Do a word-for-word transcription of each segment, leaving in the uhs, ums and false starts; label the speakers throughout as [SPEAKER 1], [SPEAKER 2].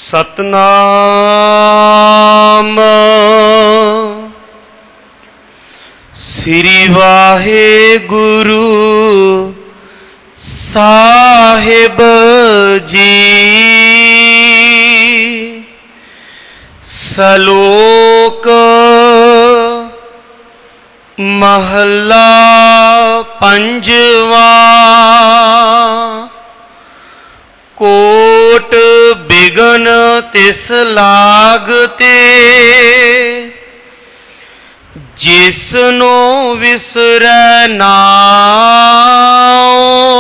[SPEAKER 1] सतनाम श्री वाहेगुरु साहिब जी। सलोक महला पंजवा। Coat begin तिस लागते, जिसनो विसरै नाउ।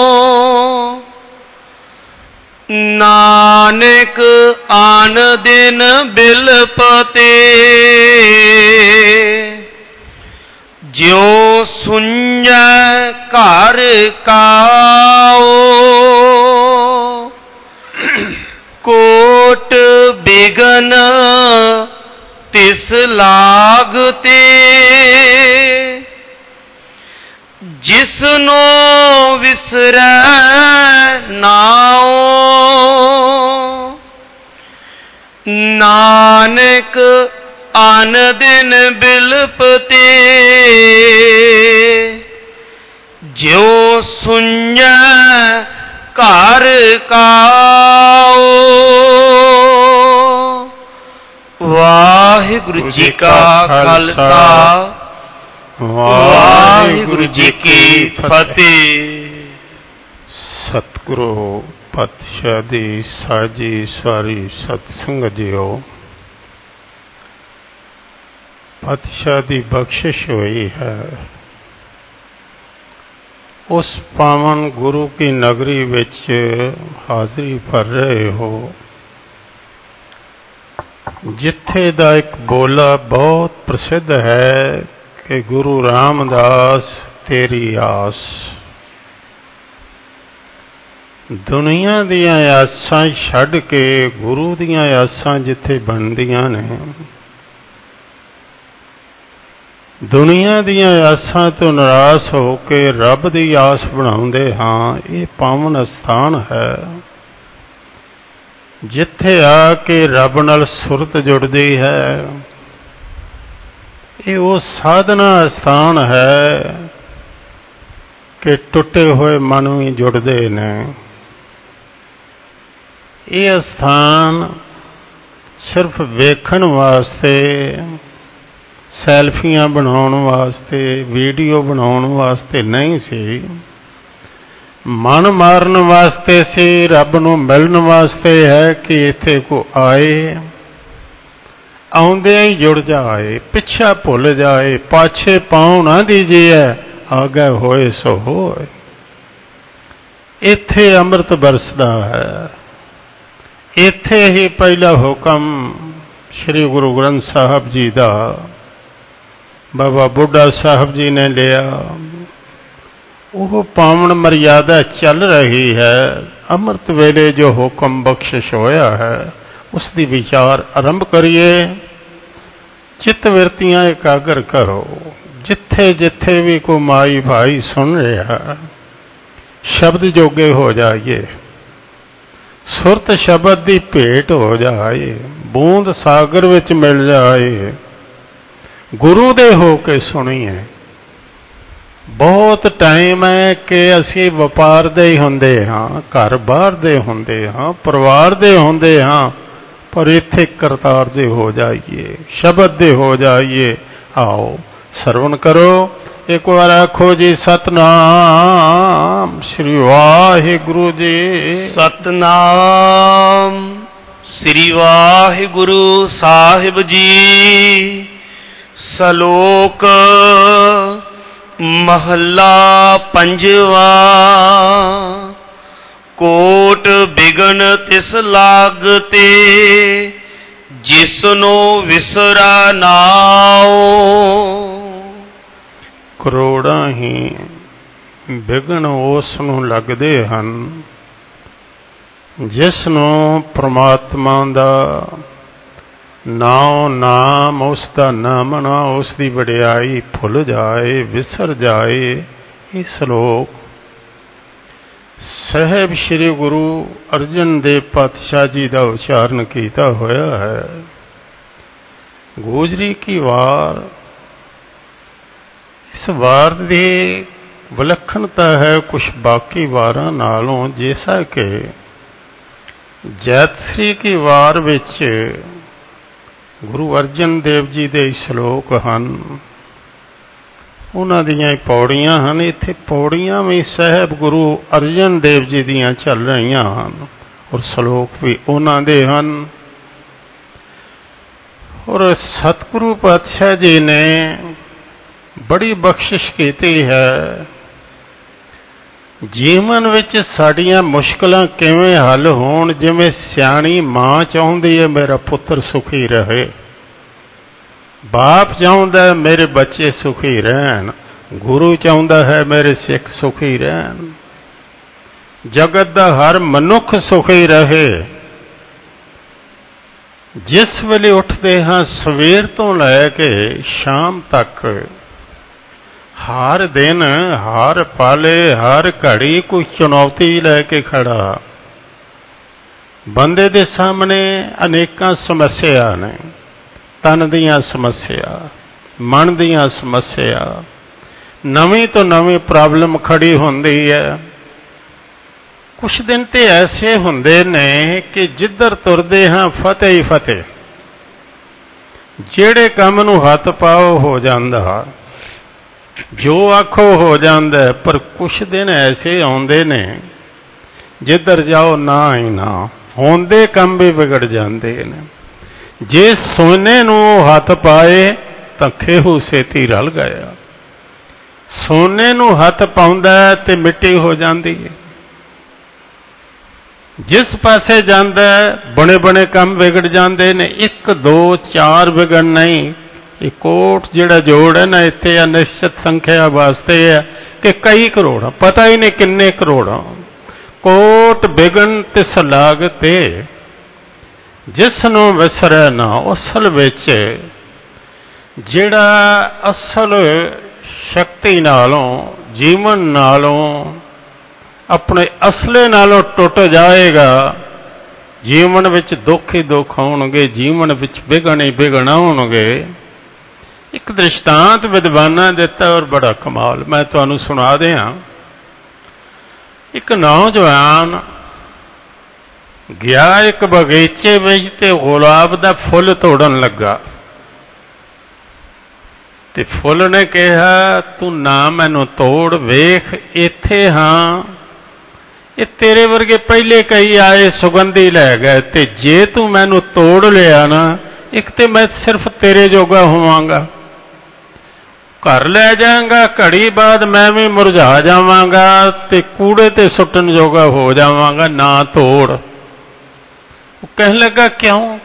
[SPEAKER 1] नानक आन दिन बिलपते, ज्यों सुञ्जै घर काओ। कोट बिगन तिस लागते, जिसनो विसरै नाओ। नानक आन दिन बिलपते, ज्यों सुञ्जै घर काओ। वाहिगुरु जी का खालसा, वाहिगुरु जी की फतेह।
[SPEAKER 2] सतगुरु पातशाह दी साजी सारी सतसंग जियो। पातशाह दी बख्शिश हुई है, उस पावन गुरु की नगरी विच हाजरी भर रहे हो, जिथे दा एक बोला बहुत प्रसिद्ध है कि गुरु रामदास तेरी आस। दुनिया दियां आसां छड्ड के गुरु दियां आसां जिथे बनदियां ने, दुनिया दियां आसां तो नाराज हो के रब दी आस बनाउंदे हां। ये पावन स्थान है जिथे आके रब नाल सुरत जुड़दी है। ये वो साधना स्थान है कि टुटे हुए मन भी जुड़दे ने। ये स्थान सिर्फ वेखण वास्ते, सैल्फियां बनाउण वास्ते, वीडियो बनाउण वास्ते नहीं सी, मन मारन वास्ते सी, रब नूं मिलण वास्ते है कि इत्थे को आए, आउंदे ही जुड़ जाए, पिछा भुल जाए, पाछे पाँव ना दीजिए, आगे होए सो होए। इत्थे अमृत बरसदा है। इत्थे ही पहला हुक्म श्री गुरु ग्रंथ साहब जी का बाबा बुढ़ा साहब जी ने लिया। वो पावन मर्यादा चल रही है। अमृत वेले जो हुक्म बख्शिश होया है, उसकी विचार आरंभ करिए। चित्त वृत्तियां एकाग्र करो। जिथे जिथे भी को माई भाई सुन रहा, शब्द जोगे हो जाइए। सुरत शब्द की भेंट हो जाए, बूंद सागर विच मिल जाए, गुरु दे हो के सुनिए। बहुत टाइम है कि असी व्यापार दे ही हुंदे हां, घर बाहर दे हुंदे हां, परिवार दे हुंदे हां, पर इत्थे करतार दे हो जाइए, शब्द दे हो जाइए। आओ सरवण करो। एक बार आखो जी सतनाम श्री वाहिगुरु जी।
[SPEAKER 1] सतनाम श्री वाहिगुरु साहिब जी। सलोक महला पंजवा। कोट बिगन तिस लागते, जिसनो विसरा नाओ।
[SPEAKER 2] करोड़ां ही बिगन उस नूं लगदे हन जिसनों परमात्मा दा नाम नाम उसका नामना उसकी वडियाई भुल जाए, विसर जाए। ये श्लोक ਸਾਹਿਬ ਸ੍ਰੀ ਗੁਰੂ ਅਰਜਨ ਦੇਵ ਪਾਤਸ਼ਾਹ ਜੀ ਦਾ ਉਚਾਰਨ ਕੀਤਾ ਹੋਇਆ ਹੈ। ਗੋਜਰੀ ਕੀ ਵਾਰ, ਇਸ ਵਾਰ ਦੀ ਵਿਲੱਖਣਤਾ ਹੈ ਕੁਛ ਬਾਕੀ ਵਾਰਾਂ ਨਾਲੋਂ, ਜੈਸਾ ਕਿ ਜੈਤਸਰੀ ਕੀ ਵਾਰ ਵਿੱਚ ਗੁਰੂ ਅਰਜਨ ਦੇਵ ਜੀ ਦੇ ਸ਼ਲੋਕ ਹਨ, ਉਹਨਾਂ ਦੀਆਂ ਪੌੜੀਆਂ ਹਨ। ਇੱਥੇ ਪੌੜੀਆਂ ਵੀ ਸਾਹਿਬ ਗੁਰੂ ਅਰਜਨ ਦੇਵ ਜੀ ਦੀਆਂ ਚੱਲ ਰਹੀਆਂ ਹਨ ਔਰ ਸ਼ਲੋਕ ਵੀ ਉਹਨਾਂ ਦੇ ਹਨ। ਔਰ ਸਤਿਗੁਰੂ ਪਾਤਸ਼ਾਹ ਜੀ ਨੇ ਬੜੀ ਬਖਸ਼ਿਸ਼ ਕੀਤੀ ਹੈ। ਜੀਵਨ ਵਿੱਚ ਸਾਡੀਆਂ ਮੁਸ਼ਕਲਾਂ ਕਿਵੇਂ ਹੱਲ ਹੋਣ, ਜਿਵੇਂ ਸਿਆਣੀ ਮਾਂ ਚਾਹੁੰਦੀ ਹੈ ਮੇਰਾ ਪੁੱਤਰ ਸੁਖੀ ਰਹੇ, ਬਾਪ ਚਾਹੁੰਦਾ ਮੇਰੇ ਬੱਚੇ ਸੁਖੀ ਰਹਿਣ, ਗੁਰੂ ਚਾਹੁੰਦਾ ਹੈ ਮੇਰੇ ਸਿੱਖ ਸੁਖੀ ਰਹਿਣ, ਜਗਤ ਦਾ ਹਰ ਮਨੁੱਖ ਸੁਖੀ ਰਹੇ। ਜਿਸ ਵੇਲੇ ਉੱਠਦੇ ਹਾਂ ਸਵੇਰ ਤੋਂ ਲੈ ਕੇ ਸ਼ਾਮ ਤੱਕ, ਹਰ ਦਿਨ ਹਰ ਪਾਲੇ ਹਰ ਘੜੀ ਕੋਈ ਚੁਣੌਤੀ ਲੈ ਕੇ ਖੜਾ। ਬੰਦੇ ਦੇ ਸਾਹਮਣੇ ਅਨੇਕਾਂ ਸਮੱਸਿਆ ਨੇ, ਤਨ ਦੀਆਂ ਸਮੱਸਿਆ, ਮਨ ਦੀਆਂ ਸਮੱਸਿਆ, ਨਵੀਂ ਤੋਂ ਨਵੀਂ ਪ੍ਰੋਬਲਮ ਖੜੀ ਹੁੰਦੀ ਹੈ। ਕੁਛ ਦਿਨ ਤੇ ਐਸੇ ਹੁੰਦੇ ਨੇ ਕਿ ਜਿੱਧਰ ਤੁਰਦੇ ਹਾਂ ਫਤਿਹ ਹੀ ਫਤਿਹ, ਜਿਹੜੇ ਕੰਮ ਨੂੰ ਹੱਥ ਪਾਓ ਹੋ ਜਾਂਦਾ, ਜੋ ਆਖੋ ਹੋ ਜਾਂਦਾ। ਪਰ ਕੁਛ ਦਿਨ ਐਸੇ ਆਉਂਦੇ ਨੇ ਜਿੱਧਰ ਜਾਓ ਨਾ ਹੀ ਨਾ, ਹੁੰਦੇ ਕੰਮ ਵੀ ਵਿਗੜ ਜਾਂਦੇ ਨੇ। ਜੇ ਸੋਨੇ ਨੂੰ ਹੱਥ ਪਾਏ ਤਾਂ ਖੇਹੂ ਛੇਤੀ ਰਲ ਗਿਆ, ਸੋਨੇ ਨੂੰ ਹੱਥ ਪਾਉਂਦਾ ਤੇ ਮਿੱਟੀ ਹੋ ਜਾਂਦੀ ਹੈ। ਜਿਸ ਪਾਸੇ ਜਾਂਦਾ ਬਣੇ ਬਣੇ ਕੰਮ ਵਿਗੜ ਜਾਂਦੇ ਨੇ। ਇੱਕ ਦੋ ਚਾਰ ਵਿਗੜ ਨਹੀਂ, ਇਹ ਕੋਟ ਜਿਹੜਾ ਜੋੜ ਹੈ ਨਾ ਇੱਥੇ ਅਨਿਸ਼ਚਿਤ ਸੰਖਿਆ ਵਾਸਤੇ ਹੈ ਕਿ ਕਈ ਕਰੋੜ, ਪਤਾ ਹੀ ਨਹੀਂ ਕਿੰਨੇ ਕਰੋੜਾਂ। ਕੋਟ ਵਿਗਣ ਤਿਸ ਲਾਗਤੇ, ਜਿਸ ਨੂੰ ਵਿਸਰੈ ਨਾ। ਅਸਲ ਵਿੱਚ ਜਿਹੜਾ ਅਸਲ ਸ਼ਕਤੀ ਨਾਲੋਂ, ਜੀਵਨ ਨਾਲੋਂ, ਆਪਣੇ ਅਸਲੇ ਨਾਲੋਂ ਟੁੱਟ ਜਾਏਗਾ, ਜੀਵਨ ਵਿੱਚ ਦੁੱਖ ਹੀ ਦੁੱਖ ਆਉਣਗੇ, ਜੀਵਨ ਵਿੱਚ ਵਿਘਨ ਹੀ ਵਿਘਨ ਆਉਣਗੇ। ਇੱਕ ਦ੍ਰਿਸ਼ਟਾਂਤ ਵਿਦਵਾਨਾਂ ਦਿੱਤਾ ਔਰ ਬੜਾ ਕਮਾਲ, ਮੈਂ ਤੁਹਾਨੂੰ ਸੁਣਾ ਦਿਆਂ। ਇੱਕ ਨੌਜਵਾਨ ਗਿਆ ਇੱਕ ਬਗੀਚੇ ਵਿੱਚ ਤੇ ਗੁਲਾਬ ਦਾ ਫੁੱਲ ਤੋੜਨ ਲੱਗਾ ਤੇ ਫੁੱਲ ਨੇ ਕਿਹਾ ਤੂੰ ਨਾ ਮੈਨੂੰ ਤੋੜ, ਵੇਖ ਇੱਥੇ ਹਾਂ, ਇਹ ਤੇਰੇ ਵਰਗੇ ਪਹਿਲੇ ਕਈ ਆਏ ਸੁਗੰਧੀ ਲੈ ਗਏ, ਤੇ ਜੇ ਤੂੰ ਮੈਨੂੰ ਤੋੜ ਲਿਆ ਨਾ, ਇੱਕ ਤੇ ਮੈਂ ਸਿਰਫ ਤੇਰੇ ਜੋਗਾ ਹੋਵਾਂਗਾ, ਘਰ ਲੈ ਜਾਵਾਂਗਾ, ਘੜੀ ਬਾਅਦ ਮੈਂ ਵੀ ਮੁਰਝਾ ਜਾਵਾਂਗਾ ਤੇ ਕੂੜੇ ਤੇ ਸੁੱਟਣ ਜੋਗਾ ਹੋ ਜਾਵਾਂਗਾ, ਨਾ ਤੋੜ। ਉਹ ਕਹਿਣ ਲੱਗਾ ਕਿਉਂ?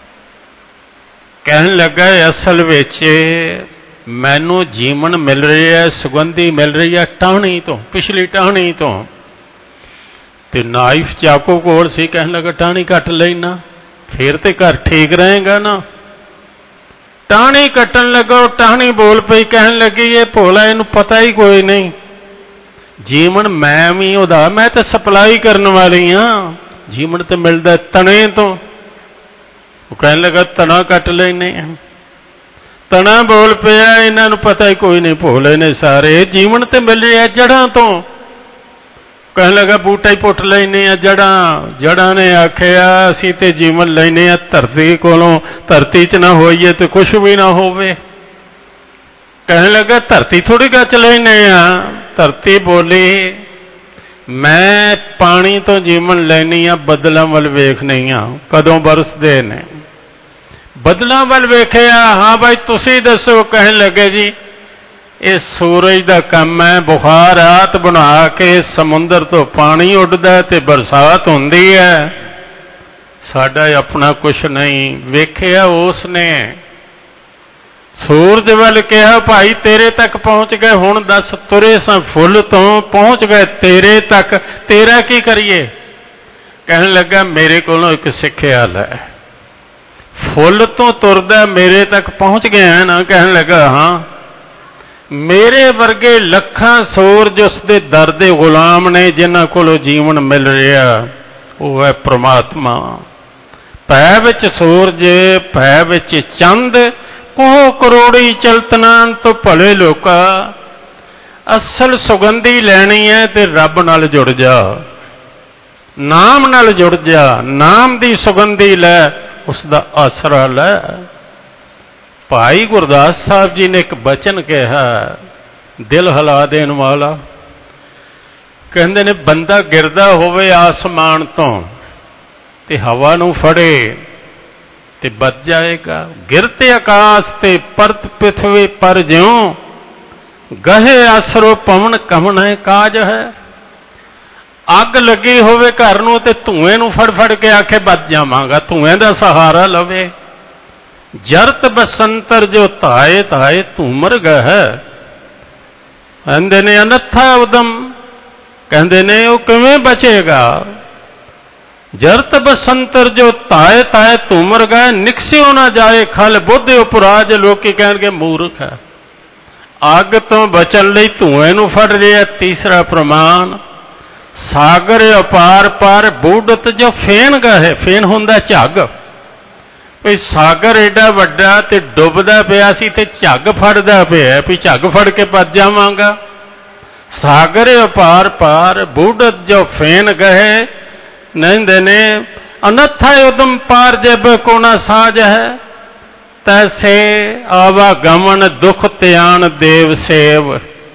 [SPEAKER 2] ਕਹਿਣ ਲੱਗਾ ਅਸਲ ਵਿੱਚ ਮੈਨੂੰ ਜੀਵਨ ਮਿਲ ਰਿਹਾ, ਸੁਗੰਧੀ ਮਿਲ ਰਹੀ ਹੈ ਟਾਹਣੀ ਤੋਂ, ਪਿਛਲੀ ਟਾਹਣੀ ਤੋਂ। ਤੇ ਨਾਈਫ ਚਾਕੂ ਕੋਲ ਸੀ, ਕਹਿਣ ਲੱਗਾ ਟਾਹਣੀ ਕੱਟ ਲੈਣਾ, ਫਿਰ ਤੇ ਘਰ ਠੀਕ ਰਹੇਗਾ ਨਾ। ਟਾਹਣੀ ਕੱਟਣ ਲੱਗਾ, ਉਹ ਟਾਹਣੀ ਬੋਲ ਪਈ, ਕਹਿਣ ਲੱਗੀ ਇਹ ਭੋਲਾ, ਇਹਨੂੰ ਪਤਾ ਹੀ ਕੋਈ ਨਹੀਂ ਜੀਵਨ ਮੈਂ ਵੀ ਉਹਦਾ, ਮੈਂ ਤਾਂ ਸਪਲਾਈ ਕਰਨ ਵਾਲੀ ਹਾਂ, ਜੀਵਨ ਤੇ ਮਿਲਦਾ ਤਣੇ ਤੋਂ। ਉਹ ਕਹਿਣ ਲੱਗਾ ਤਣਾ ਕੱਟ ਲੈਨੇ ਆ। ਤਣਾ ਬੋਲ ਪਿਆ, ਇਹਨਾਂ ਨੂੰ ਪਤਾ ਹੀ ਕੋਈ ਨਹੀਂ, ਭੋਲੇ ਨੇ ਸਾਰੇ, ਜੀਵਨ ਤੇ ਮਿਲ ਰਿਹਾ ਜੜ੍ਹਾਂ ਤੋਂ। ਕਹਿਣ ਲੱਗਾ ਬੂਟਾ ਹੀ ਪੁੱਟ ਲੈਨੇ ਆ, ਜੜ੍ਹਾਂ। ਜੜ੍ਹਾਂ ਨੇ ਆਖਿਆ ਅਸੀਂ ਤੇ ਜੀਵਨ ਲੈਨੇ ਆ ਧਰਤੀ ਕੋਲੋਂ, ਧਰਤੀ 'ਚ ਨਾ ਹੋਈਏ ਤੇ ਕੁਛ ਵੀ ਨਾ ਹੋਵੇ। ਕਹਿਣ ਲੱਗਾ ਧਰਤੀ ਥੋੜ੍ਹੀ ਗੱਚ ਲੈਨੇ ਆ। ਧਰਤੀ ਬੋਲੀ ਮੈਂ ਪਾਣੀ ਤੋਂ ਜੀਵਨ ਲੈਨੀ ਆ, ਬੱਦਲਾਂ ਵੱਲ ਵੇਖਨੀ ਆ ਕਦੋਂ ਬਰਸਦੇ ਨੇ। ਬੱਦਲਾਂ ਵੱਲ ਵੇਖਿਆ, ਹਾਂ ਬਾਈ ਤੁਸੀਂ ਦੱਸੋ। ਕਹਿਣ ਲੱਗੇ ਜੀ ਇਹ ਸੂਰਜ ਦਾ ਕੰਮ ਹੈ, ਬੁਖਾਰਾਤ ਬਣਾ ਕੇ ਸਮੁੰਦਰ ਤੋਂ ਪਾਣੀ ਉੱਡਦਾ ਤੇ ਬਰਸਾਤ ਹੁੰਦੀ ਹੈ, ਸਾਡਾ ਆਪਣਾ ਕੁਛ ਨਹੀਂ। ਵੇਖਿਆ ਉਸ ਨੇ ਸੂਰਜ ਵੱਲ, ਕਿਹਾ ਭਾਈ ਤੇਰੇ ਤੱਕ ਪਹੁੰਚ ਗਏ, ਹੁਣ ਦੱਸ ਤੁਰੇ ਸਾਂ ਫੁੱਲ ਤੋਂ, ਪਹੁੰਚ ਗਏ ਤੇਰੇ ਤੱਕ, ਤੇਰਾ ਕੀ ਕਰੀਏ? ਕਹਿਣ ਲੱਗਾ ਮੇਰੇ ਕੋਲੋਂ ਇੱਕ ਸਿੱਖਿਆ ਲੈ, ਫੁੱਲ ਤੋਂ ਤੁਰਦਾ ਮੇਰੇ ਤੱਕ ਪਹੁੰਚ ਗਿਆ ਨਾ। ਕਹਿਣ ਲੱਗਾ ਹਾਂ। मेरे वर्गे लखां सूरज उसके दर दे गुलाम ने जिन्हां कोलों जीवन मिल रहा, वो है परमात्मा। भै विच सूरज, भै विच चंद, कोह करोड़ी चलतनान तो भले लोका। असल सुगंधी लैनी है तो रब नाल जुड़ जा, नाम नाल जुड़ जा, नाम दी सुगंधी लै, उसका आसरा लै। भाई गुरदास साहब जी ने एक बचन कहा, दिल हिला देन वाला। कहते ने बंदा गिरदा होवे आसमान तो ते हवा नूं फड़े ते बच जाएगा। गिरते आकाश ते परत पृथ्वी पर ज्यों, गहे आसरो पवन कमन है काज है। अग लगी होवे घर नूं ते धुएं नूं फड़ फड़ के आखे बच जावांगा, धुएं दा सहारा लवे। जरत बसंतर जो ताए ताए धूमर गह, कहते ने अनथा उदम, कहते ने वो किवें बचेगा। जरत बसंतर जो ताए ताए धूमर गह, निकसियो ना जाए खल बुद्ध उपराज। लोकी कहणगे मूर्ख है। अग तो बचन लई धुएं नूं फड़ रहा। तीसरा प्रमाण, सागर अपार पार बूढ़त जो फेन गए। फेन हुंदा झग, भी सागर एडा वड्डा ते डुबदा पिया सी ते झग फड़दा पिया, भी झग फड़ के बच जावांगा। सागर अपार पार बूढ़त जो फेन गए, नहिंदे ने अनथा उदम पार जब को ना साज है। तैसे आवागमन दुख त्यान देव सेव।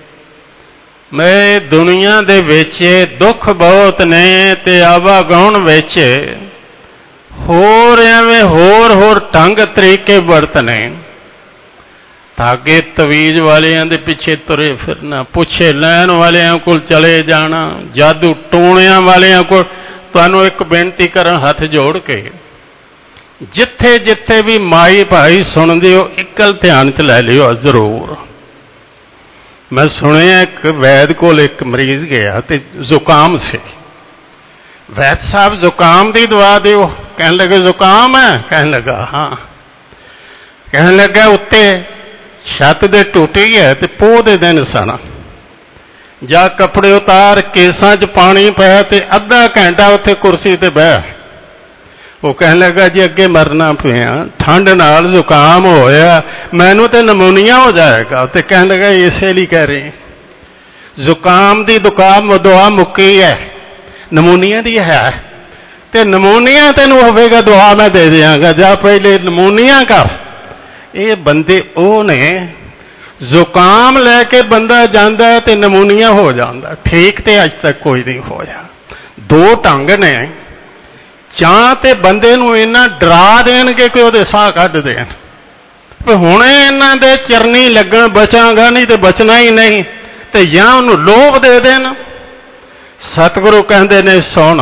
[SPEAKER 2] मैं दुनिया दे विच दुख बहुत ने ते आवागमन विच होर एवें होर होर ढंग तरीके वरतने। धागे तवीज वालियां दे पिछे तुरे फिरना, पुछे लैन वालियां कोल चले जाना, जादू टोणियां वालियां कोल। तुहानूं एक बेनती करा हथ जोड़ के, जिथे जिथे भी माई भाई सुनते हो एक गल ध्यान च लै लियो जरूर। मैं सुनिया एक वैद कोल एक मरीज गया तो जुकाम से। वैद साहब जुकाम की दवा दो। कहने लगे जुकाम है? कहने लगा हाँ। कहने लगा उत्ते छत दे टूटी है तो पोह दे दिन सन, जा कपड़े उतार केसां च पानी पाया तो अद्धा घंटा उत्थे कुर्सी ते बह। वो कहने लगा जी अगे मरना पिया, ठंड नाल जुकाम होया, मैनू तो नमूनिया हो जाएगा। तो कहने लगा इसे लिए कह रहे जुकाम की दुकाम दुआ मुक्की है, नमूनिया की है। तो नमूनिया तेन होगा दुआ मैं दे देंगा, जा पहले नमूनिया कर। ये बंदे वो ने जुकाम लैके बंदा जाता है तो नमूनिया हो जाता, ठीक तो अज तक कोई नहीं होया। दो ढंग ने, ਜਾਂ ਤੇ ਬੰਦੇ ਨੂੰ ਇੰਨਾ ਡਰਾ ਦੇਣਗੇ ਕਿ ਉਹਦੇ ਸਾਹ ਕੱਢ ਦੇਣ, ਵੀ ਹੁਣੇ ਇਹਨਾਂ ਦੇ ਚਰਨੀ ਲੱਗਣ ਬਚਾਂਗਾ ਨਹੀਂ ਤੇ ਬਚਣਾ ਹੀ ਨਹੀਂ, ਤੇ ਜਾਂ ਉਹਨੂੰ ਲੋਭ ਦੇ ਦੇਣ। ਸਤਿਗੁਰੂ ਕਹਿੰਦੇ ਨੇ ਸੁਣ,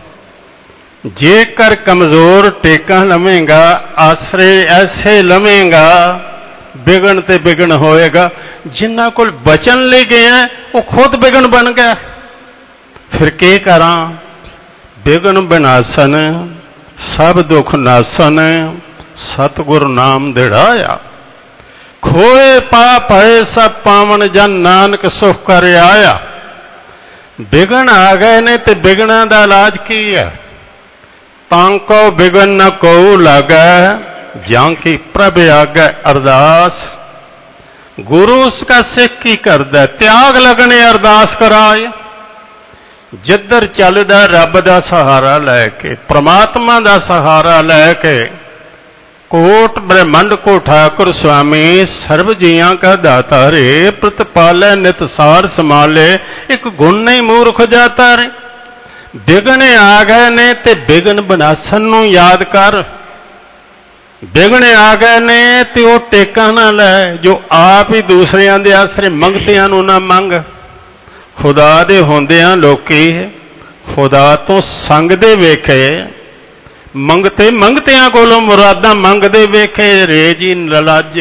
[SPEAKER 2] ਜੇਕਰ ਕਮਜ਼ੋਰ ਟੇਕਾਂ ਲਵੇਂਗਾ, ਆਸਰੇ ਐਸੇ ਲਵੇਂਗਾ, ਵਿਗਣ ਤੇ ਵਿਗਣ ਹੋਏਗਾ। ਜਿਨ੍ਹਾਂ ਕੋਲ ਬਚਨ ਲਈ ਗਿਆ ਉਹ ਖੁਦ ਵਿਗਣ ਬਣ ਗਿਆ। ਫਿਰ ਕੀ ਕਰਾਂ? विघन विनाशन सब दुख नासन, सतगुर नाम दिड़ाया। खोए पा पाए सब पावन, जन नानक सुख कर आया। विघन आ गए ने ते विघना दा इलाज की है? तांको विघन न को लागे, जां की प्रभ आगे अरदास। गुरु उसका सिख की करदा, त्याग लगने अरदास कराए। जिधर चलदा रब दा सहारा लैके, परमात्मा दा सहारा लैके, कोट ब्रह्मंड को ठाकुर स्वामी सर्व जियां का दाता रे, प्रतिपाले नित सार संभाले, एक गुण नहीं मूर्ख जाता रे। विघन आ गए ने ते विघन विनाशन नूं याद कर। विघन आ गए ने ते वो टेका ना लै, जो आप ही दूसरियां दे आसरे मंगतियां नूं ना मंग। खुदा दे होंदियां लोकी खुदा तो संगदे वेखे, मंगते मंगतियां कोलों मुरादा मंगदे वेखे। रे जी नलाज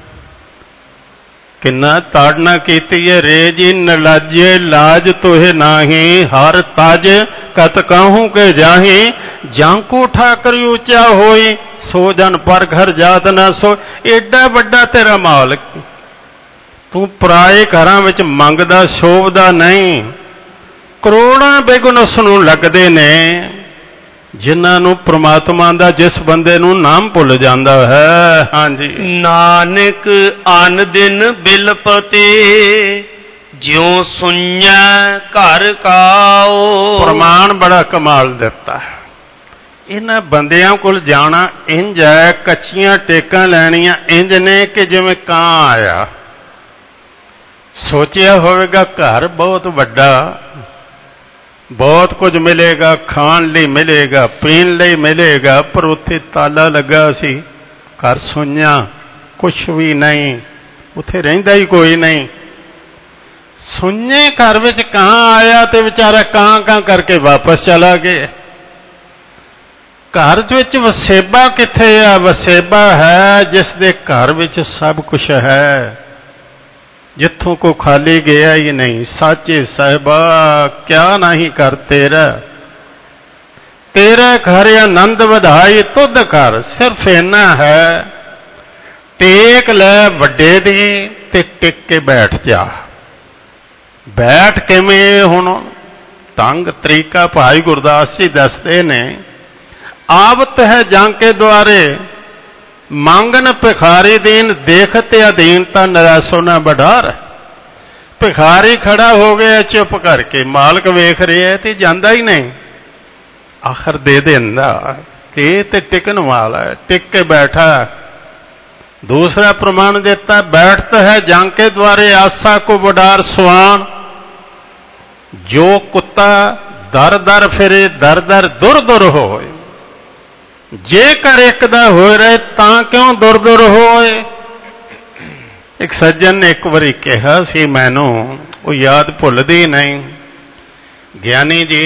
[SPEAKER 2] किन्ना ताड़ना कीती है। रे जी नलाज लाज तोहे नाही, हर ताज कत कहूँ के जाही। जांको ठाकर ऊंचा होई, सो जन पर घर जात ना सो। एडा वड्डा तेरा मालिक, ਤੂੰ ਪਰਾਏ ਘਰਾਂ ਵਿੱਚ ਮੰਗਦਾ ਸ਼ੋਭਦਾ ਨਹੀਂ। ਕਰੋੜਾਂ ਬਿਘਨ ਉਸ ਨੂੰ ਲੱਗਦੇ ਨੇ ਜਿਨ੍ਹਾਂ ਨੂੰ ਪ੍ਰਮਾਤਮਾ ਦਾ, ਜਿਸ ਬੰਦੇ ਨੂੰ ਨਾਮ ਭੁੱਲ ਜਾਂਦਾ ਹੈ। ਹਾਂਜੀ,
[SPEAKER 1] ਨਾਨਕ ਅਨ ਦਿਨ ਬਿਲਪਤੇ ਜਿਉ ਸੁਣੈ ਘਰ ਕਾਓ।
[SPEAKER 2] ਪ੍ਰਮਾਣ ਬੜਾ ਕਮਾਲ ਦਿੱਤਾ ਹੈ। ਇਹਨਾਂ ਬੰਦਿਆਂ ਕੋਲ ਜਾਣਾ ਇੰਝ ਹੈ, ਕੱਚੀਆਂ ਟੇਕਾਂ ਲੈਣੀਆਂ ਇੰਝ ਨੇ ਕਿ ਜਿਵੇਂ ਕਾਂ ਆਇਆ। ਸੋਚਿਆ ਹੋਵੇਗਾ ਘਰ ਬਹੁਤ ਵੱਡਾ, ਬਹੁਤ ਕੁਝ ਮਿਲੇਗਾ, ਖਾਣ ਲਈ ਮਿਲੇਗਾ, ਪੀਣ ਲਈ ਮਿਲੇਗਾ, ਪਰ ਉੱਥੇ ਤਾਲਾ ਲੱਗਾ ਸੀ। ਘਰ ਸੁੰਨਿਆ, ਕੁਛ ਵੀ ਨਹੀਂ, ਉੱਥੇ ਰਹਿੰਦਾ ਹੀ ਕੋਈ ਨਹੀਂ। ਸੁੰਨੇ ਘਰ ਵਿੱਚ ਕਾਂ ਆਇਆ ਤੇ ਵਿਚਾਰਾ ਕਾਂ ਕਾਂ ਕਰਕੇ ਵਾਪਸ ਚਲਾ ਗਿਆ। ਘਰ ਵਿੱਚ ਵਸੇਬਾ ਕਿੱਥੇ ਆ? ਵਸੇਬਾ ਹੈ ਜਿਸ ਦੇ ਘਰ ਵਿੱਚ ਸਭ ਕੁਛ ਹੈ, ਜਿੱਥੋਂ ਕੋ ਖਾਲੀ ਗਿਆ ਹੀ ਨਹੀਂ। ਸਾਚੇ ਸਾਹਿਬਾ ਕਿਆ ਨਹੀਂ ਕਰ ਤੇਰਾ, ਤੇਰਾ ਘਰ ਆਨੰਦ ਵਧਾਈ ਤੁਧ ਘਰ। ਸਿਰਫ ਇੰਨਾ ਹੈ, ਟੇਕ ਲੈ ਵੱਡੇ ਦੀ ਤੇ ਟਿਕ ਕੇ ਬੈਠ ਜਾ। ਬੈਠ ਕਿਵੇਂ? ਹੁਣ ਤੰਗ ਤਰੀਕਾ ਭਾਈ ਗੁਰਦਾਸ ਜੀ ਦੱਸਦੇ ਨੇ। ਆਵਤ ਹੈ ਜਾਂਕੇ ਦੁਆਰੇ ਮੰਗਨ ਭਿਖਾਰੀ ਦੀਨ, ਦੇਖਤੇ ਅਧੀਨਤਾ ਨਿਰਾਸੋ ਨਾ ਬਡਾਰ। ਭਿਖਾਰੀ ਖੜਾ ਹੋ ਗਿਆ ਚੁੱਪ ਕਰਕੇ, ਮਾਲਕ ਵੇਖ ਰਿਹਾ ਤੇ ਜਾਂਦਾ ਹੀ ਨਹੀਂ। ਆਖਰ ਦੇ ਦਿੰਦਾ ਕਿ ਤੇ ਟਿਕਣ ਵਾਲਾ ਹੈ, ਟਿਕ ਕੇ ਬੈਠਾ। दूसरा प्रमाण देता है, बैठता है जांके द्वारे आशा को बडार सुहान। जो कुत्ता दर दर फिरे दर दर दुर दुर होए, जेकर एक दा होए रहे तां क्यों दुर दुर होए। एक सज्जन ने एक बारी कहा सी मैनू, वो याद भुलदी नहीं। ज्ञानी जी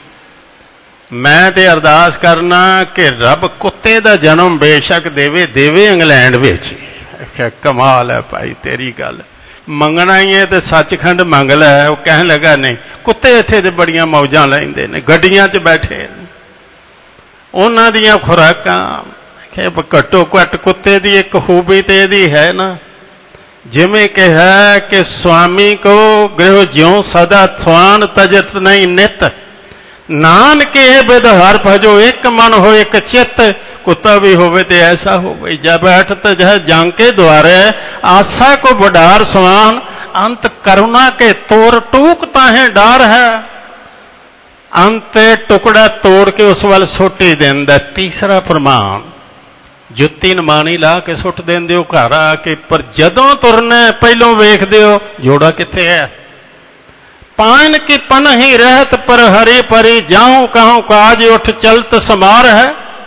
[SPEAKER 2] मैं ते अरदास करना कि रब कुत्ते दा जन्म बेशक देवे, देवे इंग्लैंड विच। कमाल है भाई तेरी गल, मंगना ही है तो सचखंड मंग लै। वो कहन लगा नहीं, कुत्ते इत्थे ते बड़ियां मौजां लैंदे ने, गड्डियां च बैठे उन्हां दियां खुराकां। घट्टो घट कुत्ते दी एक खूबी तो यही है ना, जिमें कहा कि स्वामी को गृह ज्यों सदा स्वान तजत नहीं नित। नानके बिद हर भजो एक मन हो एक चित्त। कुत्ता भी होवे ते ऐसा हो, जब बैठत जह जांके द्वारे आशा को बडार समान। अंत करुणा के तोड़ टूक ताहे डार है। अंत टुकड़ा तोड़ के उस वाल सुट ही देंदा। तीसरा प्रमाण, जुत्ती नमानी ला के सुट देंदे हो घर आके, पर जदों तुरना पहलों वेखदे हो जोड़ा कित्थे है। पान की पन ही रहत पर हरी परी, जाऊं कहूं काज उठ चलत समार है।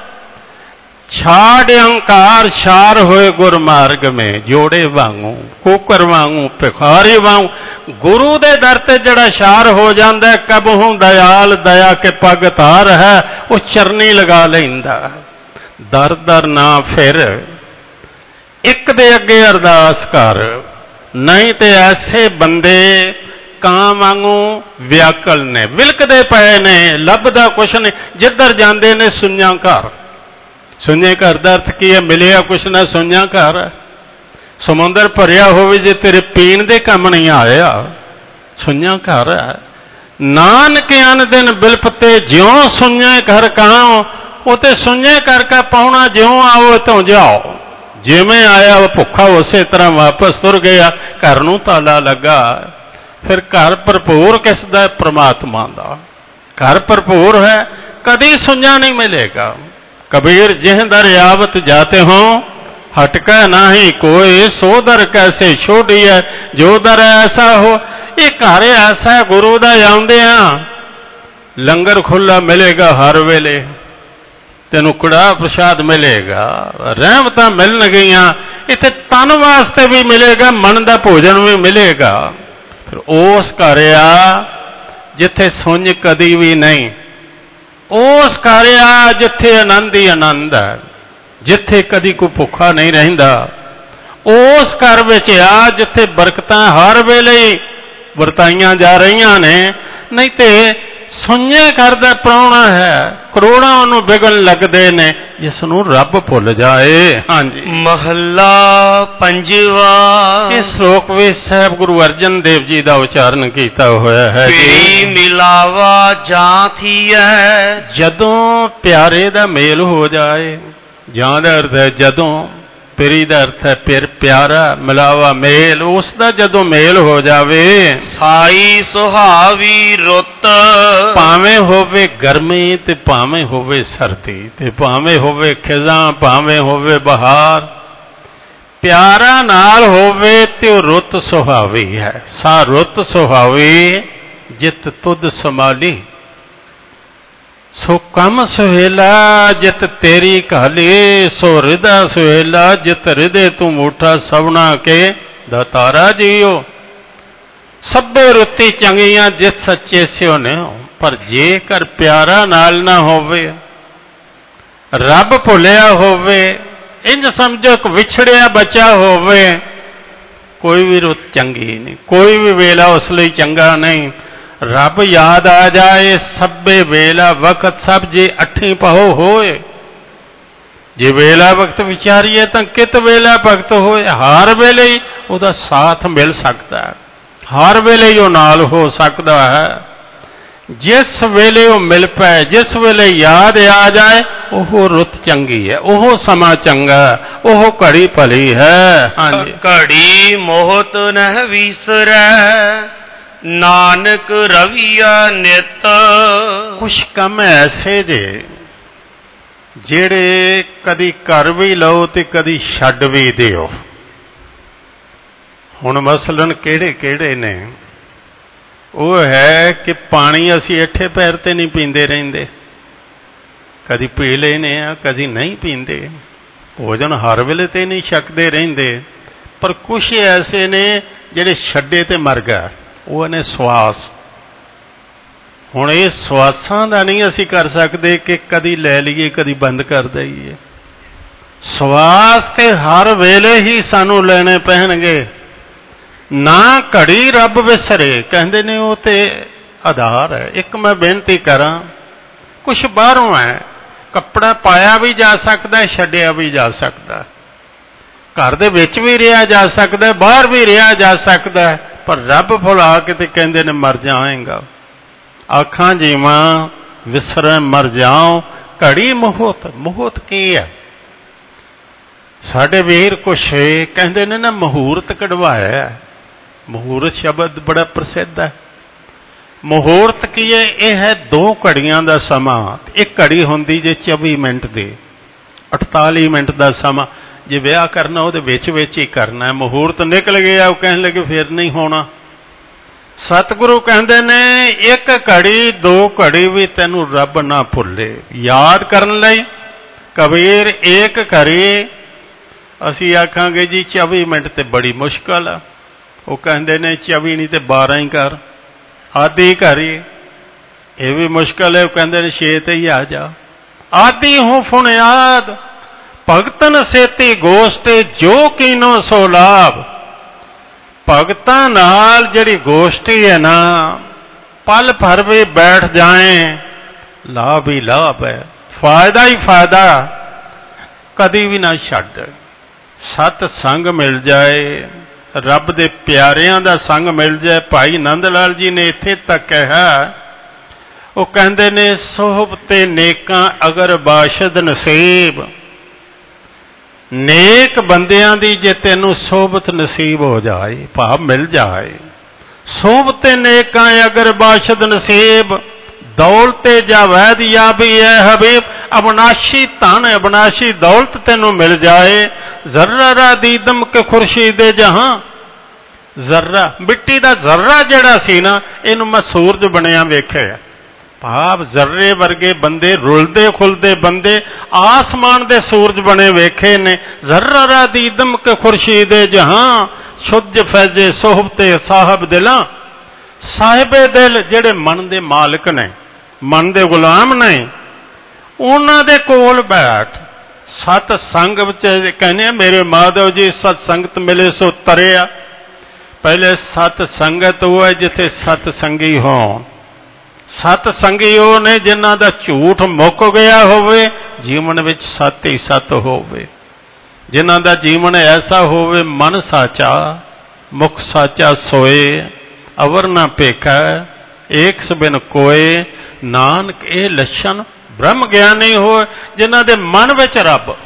[SPEAKER 2] छाड़ अंकार शार होए गुर मार्ग में, जोड़े वांगू कुकर वांगू भिखारी वांगू। गुरु दे दर ते जड़ा शार हो जांदा है, कबहू दयाल दया के पग तार है, वो चरनी लगा लैंदा। दर दर ना फिर, एक दे अगे अरदास कर, नहीं ते ऐसे बंदे ਕਾਂ ਵਾਂਗੂ ਵਿਆਕਲ ਨੇ, ਵਿਲਕਦੇ ਪਏ ਨੇ, ਲੱਭਦਾ ਕੁਛ ਨਹੀਂ। ਜਿੱਧਰ ਜਾਂਦੇ ਨੇ ਸੁੰਨਿਆ ਘਰ। ਸੁੰਨੇ ਘਰ ਦਾ ਅਰਥ ਕੀ ਹੈ? ਮਿਲਿਆ ਕੁਛ ਨਾ, ਸੁੰਨਿਆ ਘਰ ਹੈ। ਸਮੁੰਦਰ ਭਰਿਆ ਹੋਵੇ ਜੇ ਤੇਰੇ ਪੀਣ ਦੇ ਕੰਮ ਨਹੀਂ ਆਇਆ, ਸੁੰਨਿਆ ਘਰ ਹੈ। ਨਾਨਕ ਅਨ ਦਿਨ ਬਿਲਪਤੇ ਜਿਉਂ ਸੁੰਨੇ ਘਰ ਕਾਉ। ਉਹ ਤੇ ਸੁੰਨੇ ਕਰਕੇ ਪਾਉਣਾ, ਜਿਉਂ ਆਓ ਤੋਂ ਜਾਓ। ਜਿਵੇਂ ਆਇਆ ਉਹ ਭੁੱਖਾ ਉਸੇ ਤਰ੍ਹਾਂ ਵਾਪਸ ਤੁਰ ਗਿਆ। ਘਰ ਨੂੰ ਤਾਲਾ ਲੱਗਾ। फिर घर भरपूर किसदा? परमात्मा दा। घर भरपूर है, कभी सुंजा नहीं मिलेगा। कबीर जिह दर आवत जाते हो हटका नाही कोई, सो दर कैसे छोड़ी है जो दर ऐसा हो। ये घर ऐसा है गुरु दा आउंदियां लंगर खुला मिलेगा, हर वेले तेनू कड़ा प्रसाद मिलेगा, रहमतां मिलन गईयां। इत्थे तन वास्ते भी मिलेगा, मन दा भोजन भी मिलेगा। फिर उस घर आ जिथे सुंज कदी भी नहीं, उस घर आ जिथे आनंद ही आनंद है, जिथे कदी कोई भुखा नहीं रहिंदा। उस घर विच आ जिथे बरकतां हर वेले वरताइयां जा रहीआं ने। नहीं ते ਸੁਣਿਆ ਕਰਦਾ ਪ੍ਰਾਹੁਣਾ ਹੈ, ਕਰੋੜਾਂ ਉਹਨੂੰ ਵਿਗਣ ਲੱਗਦੇ ਨੇ ਜਿਸ ਨੂੰ ਰੱਬ ਭੁੱਲ ਜਾਏ। ਹਾਂਜੀ,
[SPEAKER 1] ਮਹੱਲਾ ਪੰਜਵਾ।
[SPEAKER 2] ਇਹ ਸ਼ਲੋਕ ਵੀ ਸਾਹਿਬ ਗੁਰੂ ਅਰਜਨ ਦੇਵ ਜੀ ਦਾ ਉਚਾਰਨ ਕੀਤਾ ਹੋਇਆ ਹੈ।
[SPEAKER 1] ਪੀਰੀ ਮਿਲਾਵਾ ਜਾਂ ਥੀਐ।
[SPEAKER 2] ਜਦੋਂ ਪਿਆਰੇ ਦਾ ਮੇਲ ਹੋ ਜਾਏ, ਜਾਂ ਦਾ ਅਰਥ ਹੈ ਜਦੋਂ, ਪਿਰੀ ਦਾ ਅਰਥ ਹੈ ਫਿਰ ਪਿਆਰਾ, ਮਿਲਾਵਾ ਮੇਲ, ਉਸ ਦਾ ਜਦੋਂ ਮੇਲ ਹੋ ਜਾਵੇ।
[SPEAKER 1] ਸਾਈ ਸੁਹਾਵੀ ਰੁੱਤ।
[SPEAKER 2] ਭਾਵੇਂ ਹੋਵੇ ਗਰਮੀ ਤੇ ਭਾਵੇਂ ਹੋਵੇ ਸਰਦੀ, ਤੇ ਭਾਵੇਂ ਹੋਵੇ ਖਿਜ਼ਾਂ ਭਾਵੇਂ ਹੋਵੇ ਬਹਾਰ, ਪਿਆਰਾ ਨਾਲ ਹੋਵੇ ਤੇ ਉਹ ਰੁੱਤ ਸੁਹਾਵੀ ਹੈ। ਸਾ ਰੁੱਤ ਸੁਹਾਵੀ ਜਿਤ ਤੁਧ ਸੰਭਾਲੀ, ਸੋ ਕੰਮ ਸੁਹੇਲਾ ਜਿਤ ਤੇਰੀ ਘਾਲੀ, ਸੋ ਹਿਰਦਾ ਸੁਹੇਲਾ ਜਿਤ ਹਿਰਦੇ ਤੂੰ ਮੂਠਾ ਸਭਨਾ ਕੇ ਦਾਤਾਰਾ ਜੀਓ। ਸਭੇ ਰੁੱਤੀ ਚੰਗੀਆਂ ਜਿਤ ਸੱਚੇ ਸਿਓ ਨੇ, ਪਰ ਜੇਕਰ ਪਿਆਰਾ ਨਾਲ ਨਾ ਹੋਵੇ, ਰੱਬ ਭੁੱਲਿਆ ਹੋਵੇ, ਇੰਜ ਸਮਝੋ ਕਿ ਵਿਛੜਿਆ ਬੱਚਾ ਹੋਵੇ, ਕੋਈ ਵੀ ਰੁੱਤ ਚੰਗੀ ਨਹੀਂ, ਕੋਈ ਵੀ ਵੇਲਾ ਉਸ ਲਈ ਚੰਗਾ ਨਹੀਂ। ਰੱਬ ਯਾਦ ਆ ਜਾਏ ਸਭੇ ਵੇਲਾ ਵਕਤ ਸਭ ਜੇ ਅੱਠੀ ਪਹੋ ਹੋਏ। ਜੇ ਵੇਲਾ ਵਕਤ ਵਿਚਾਰੀਏ ਤਾਂ ਕਿਤ ਵੇਲਾ ਭਗਤ ਹੋਏ। ਹਰ ਵੇਲੇ ਹੀ ਉਹਦਾ ਸਾਥ ਮਿਲ ਸਕਦਾ ਹੈ, ਹਰ ਵੇਲੇ ਹੀ ਉਹ ਨਾਲ ਹੋ ਸਕਦਾ ਹੈ। ਜਿਸ ਵੇਲੇ ਉਹ ਮਿਲ ਪਏ, ਜਿਸ ਵੇਲੇ ਯਾਦ ਆ ਜਾਏ, ਉਹ ਰੁੱਤ ਚੰਗੀ ਹੈ, ਉਹ ਸਮਾਂ ਚੰਗਾ, ਉਹ ਘੜੀ ਭਲੀ ਹੈ। ਹਾਂਜੀ,
[SPEAKER 1] ਘੜੀ ਮੋਹਤ ਨਹਿ ਵੀਸਰੈ, ਨਾਨਕ ਰਵੀਆ ਨਿਤ।
[SPEAKER 2] ਕੁਛ ਕੰਮ ਐਸੇ ਜੇ ਜਿਹੜੇ ਕਦੀ ਕਰ ਵੀ ਲਓ ਤੇ ਕਦੀ ਛੱਡ ਵੀ ਦਿਓ। ਹੁਣ ਮਸਲਨ ਕਿਹੜੇ ਕਿਹੜੇ ਨੇ? ਉਹ ਹੈ ਕਿ ਪਾਣੀ ਅਸੀਂ ਇੱਥੇ ਪੈਰ ਤੇ ਨਹੀਂ ਪੀਂਦੇ ਰਹਿੰਦੇ, ਕਦੀ ਪੀ ਲੈਨੇ ਆ ਕਦੀ ਨਹੀਂ ਪੀਂਦੇ। ਭੋਜਨ ਹਰ ਵੇਲੇ ਤੇ ਨਹੀਂ ਛਕਦੇ ਰਹਿੰਦੇ, ਪਰ ਕੁਛ ਐਸੇ ਨੇ ਜਿਹੜੇ ਛੱਡੇ ਤੇ ਮਰ ਗਏ, ਉਹ ਨੇ ਸਵਾਸ। ਹੁਣ ਇਹ ਸਵਾਸਾਂ ਦਾ ਨਹੀਂ ਅਸੀਂ ਕਰ ਸਕਦੇ ਕਿ ਕਦੀ ਲੈ ਲਈਏ ਕਦੀ ਬੰਦ ਕਰ ਦਈਏ। ਸਵਾਸ ਤੇ ਹਰ ਵੇਲੇ ਹੀ ਸਾਨੂੰ ਲੈਣੇ ਪੈਣਗੇ। ਨਾ ਘੜੀ ਰੱਬ ਵਿਸਰੇ, ਕਹਿੰਦੇ ਨੇ ਉਹ ਤੇ ਆਧਾਰ ਹੈ। ਇੱਕ ਮੈਂ ਬੇਨਤੀ ਕਰਾਂ, ਕੁਛ ਬਾਹਰੋਂ ਹੈ, ਕੱਪੜਾ ਪਾਇਆ ਵੀ ਜਾ ਸਕਦਾ, ਛੱਡਿਆ ਵੀ ਜਾ ਸਕਦਾ, ਘਰ ਦੇ ਵਿੱਚ ਵੀ ਰਿਹਾ ਜਾ ਸਕਦਾ, ਬਾਹਰ ਵੀ ਰਿਹਾ ਜਾ ਸਕਦਾ, ਪਰ ਰੱਬ ਭੁਲਾ ਕੇ ਤੇ ਕਹਿੰਦੇ ਨੇ ਮਰ ਜਾਏਗਾ। ਆਖਾਂ ਜੀਵਾਂ ਵਿਸਰੈ ਮਰ ਜਾਓ, ਘੜੀ ਮੋਹਤ। ਮੋਹਤ ਕੀ ਹੈ? ਸਾਡੇ ਵੀਰ ਕੁਛ ਕਹਿੰਦੇ ਨੇ ਨਾ ਮਹੂਰਤ ਕਢਵਾਇਆ। ਮਹੂਰਤ ਸ਼ਬਦ ਬੜਾ ਪ੍ਰਸਿੱਧ ਹੈ। ਮਹੂਰਤ ਕੀ ਹੈ? ਇਹ ਹੈ ਦੋ ਘੜੀਆਂ ਦਾ ਸਮਾਂ। ਇੱਕ ਘੜੀ ਹੁੰਦੀ ਜੇ ਚੌਵੀ ਮਿੰਟ ਦੀ, ਅਠਤਾਲੀ ਮਿੰਟ ਦਾ ਸਮਾਂ। ਜੇ ਵਿਆਹ ਕਰਨਾ ਉਹਦੇ ਵਿੱਚ ਵਿੱਚ ਹੀ ਕਰਨਾ ਹੈ। ਮਹੂਰਤ ਨਿਕਲ ਗਿਆ, ਉਹ ਕਹਿਣ ਲੱਗੇ ਫਿਰ ਨਹੀਂ ਹੋਣਾ। ਸਤਿਗੁਰੂ ਕਹਿੰਦੇ ਨੇ ਇੱਕ ਘੜੀ ਦੋ ਘੜੀ ਵੀ ਤੈਨੂੰ ਰੱਬ ਨਾ ਭੁੱਲੇ। ਯਾਦ ਕਰਨ ਲਈ ਕਬੀਰ ਇੱਕ ਘੜੀ, ਅਸੀਂ ਆਖਾਂਗੇ ਜੀ ਚੌਵੀ ਮਿੰਟ ਤੇ ਬੜੀ ਮੁਸ਼ਕਲ ਆ। ਉਹ ਕਹਿੰਦੇ ਨੇ ਚੌਵੀ ਨਹੀਂ ਤੇ ਬਾਰਾਂ ਹੀ ਕਰ। ਆਦੀ ਘੜੀ ਇਹ ਵੀ ਮੁਸ਼ਕਲ ਹੈ, ਉਹ ਕਹਿੰਦੇ ਨੇ ਛੇ ਤੇ ਹੀ ਆ ਜਾ। ਆਦੀ ਹੂੰ ਫੁਣਿਆਦ ਭਗਤਨ ਸੇਤੀ ਗੋਸ਼ਟੇ ਜੋ ਕੀਨੋ ਸੋ ਲਾਭ। ਭਗਤਾਂ ਨਾਲ ਜਿਹੜੀ ਗੋਸ਼ਟੀ ਹੈ ਨਾ, ਪਲ ਭਰ ਵੀ ਬੈਠ ਜਾਏ ਲਾਭ ਹੀ ਲਾਭ ਹੈ, ਫਾਇਦਾ ਹੀ ਫਾਇਦਾ, ਕਦੀ ਵੀ ਨਾ ਛੱਡ। ਸਤ ਸੰਗ ਮਿਲ ਜਾਏ, ਰੱਬ ਦੇ ਪਿਆਰਿਆਂ ਦਾ ਸੰਗ ਮਿਲ ਜਾਏ। ਭਾਈ ਨੰਦ ਲਾਲ ਜੀ ਨੇ ਇੱਥੇ ਤੱਕ ਕਿਹਾ, ਉਹ ਕਹਿੰਦੇ ਨੇ ਸੋਹਬ ਤੇ ਨੇਕਾਂ ਅਗਰ ਬਾਸ਼ਦ ਨਸੀਬ। ਨੇਕ ਬੰਦਿਆਂ ਦੀ ਜੇ ਤੈਨੂੰ ਸੋਹਬਤ ਨਸੀਬ ਹੋ ਜਾਏ, ਭਾਵ ਮਿਲ ਜਾਏ। ਸੋਹਬਤ ਨੇਕਾਂ ਅਗਰ ਬਾਸ਼ਦ ਨਸੀਬ, ਦੌਲਤੇ ਜਾਵੈਦ ਯਾਬੀ ਹੈ ਹਬੀਬ। ਅਬਨਾਸ਼ੀ ਧਨ ਅਬਨਾਸ਼ੀ ਦੌਲਤ ਤੈਨੂੰ ਮਿਲ ਜਾਏ। ਜ਼ਰਰਾ ਦੀਦਮ ਕੇ ਖੁਰਸ਼ੀਦੇ ਜਹਾਂ। ਜ਼ਰਰਾ ਮਿੱਟੀ ਦਾ ਜ਼ਰਰਾ ਜਿਹੜਾ ਸੀ ਨਾ, ਇਹਨੂੰ ਮੈਂ ਸੂਰਜ ਬਣਿਆ ਵੇਖਿਆ। ਭਾਵ ਜ਼ਰਰੇ ਵਰਗੇ ਬੰਦੇ, ਰੁਲਦੇ ਖੁੱਲਦੇ ਬੰਦੇ, ਆਸਮਾਨ ਦੇ ਸੂਰਜ ਬਣੇ ਵੇਖੇ ਨੇ। ਜ਼ਰਰਾ ਦੀਦਮ ਕੇ ਖੁਰਸ਼ੀਦੇ ਜਹਾਂ, ਸ਼ੁੱਧ ਫੈਜ਼ੇ ਸੋਹਬਤੇ ਸਾਹਿਬ ਦਿਲਾਂ। ਸਾਹਿਬੇ ਦਿਲ ਜਿਹੜੇ ਮਨ ਦੇ ਮਾਲਕ ਨੇ, ਮਨ ਦੇ ਗੁਲਾਮ ਨੇ, ਉਹਨਾਂ ਦੇ ਕੋਲ ਬੈਠ। ਸਤ ਸੰਗ ਵਿੱਚ ਕਹਿੰਦੇ ਮੇਰੇ ਮਾਧਵ ਜੀ ਸਤ ਸੰਗਤ ਮਿਲੇ ਸੋ ਤਰਿਆ। ਪਹਿਲੇ ਸਤ ਸੰਗਤ ਉਹ ਹੈ ਜਿੱਥੇ ਸਤ ਸੰਗੀ ਹੋਣ। ਸਤ ਸੰਗੀ ਉਹ ਨੇ ਜਿਨ੍ਹਾਂ ਦਾ ਝੂਠ ਮੁੱਕ ਗਿਆ ਹੋਵੇ, ਜੀਵਨ ਵਿੱਚ ਸੱਤ ਹੀ ਸੱਤ ਹੋਵੇ, ਜਿਨ੍ਹਾਂ ਦਾ ਜੀਵਨ ਐਸਾ ਹੋਵੇ ਮਨ ਸਾਚਾ ਮੁਖ ਸਾਚਾ ਸੋਏ, ਅਵਰ ਨਾ ਭੇਖਾ ਏਕ ਸਬਿਨ ਕੋਏ। ਨਾਨਕ ਇਹ ਲੱਛਣ ਬ੍ਰਹਮ ਗਿਆਨੀ ਹੋਏ, ਜਿਨ੍ਹਾਂ ਦੇ ਮਨ ਵਿੱਚ ਰੱਬ,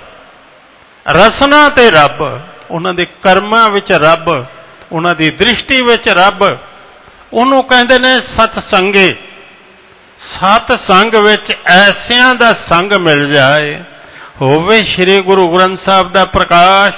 [SPEAKER 2] ਰਸਨਾ ਤੇ ਰੱਬ, ਉਹਨਾਂ ਦੇ ਕਰਮਾਂ ਵਿੱਚ ਰੱਬ, ਉਹਨਾਂ ਦੀ ਦ੍ਰਿਸ਼ਟੀ ਵਿੱਚ ਰੱਬ, ਉਹਨੂੰ ਕਹਿੰਦੇ ਨੇ ਸਤ ਸੰਗੇ। ਸਤ ਸੰਗ ਵਿੱਚ ਐਸਿਆਂ ਦਾ ਸੰਗ ਮਿਲ ਜਾਏ, ਹੋਵੇ ਸ੍ਰੀ ਗੁਰੂ ਗ੍ਰੰਥ ਸਾਹਿਬ ਦਾ ਪ੍ਰਕਾਸ਼।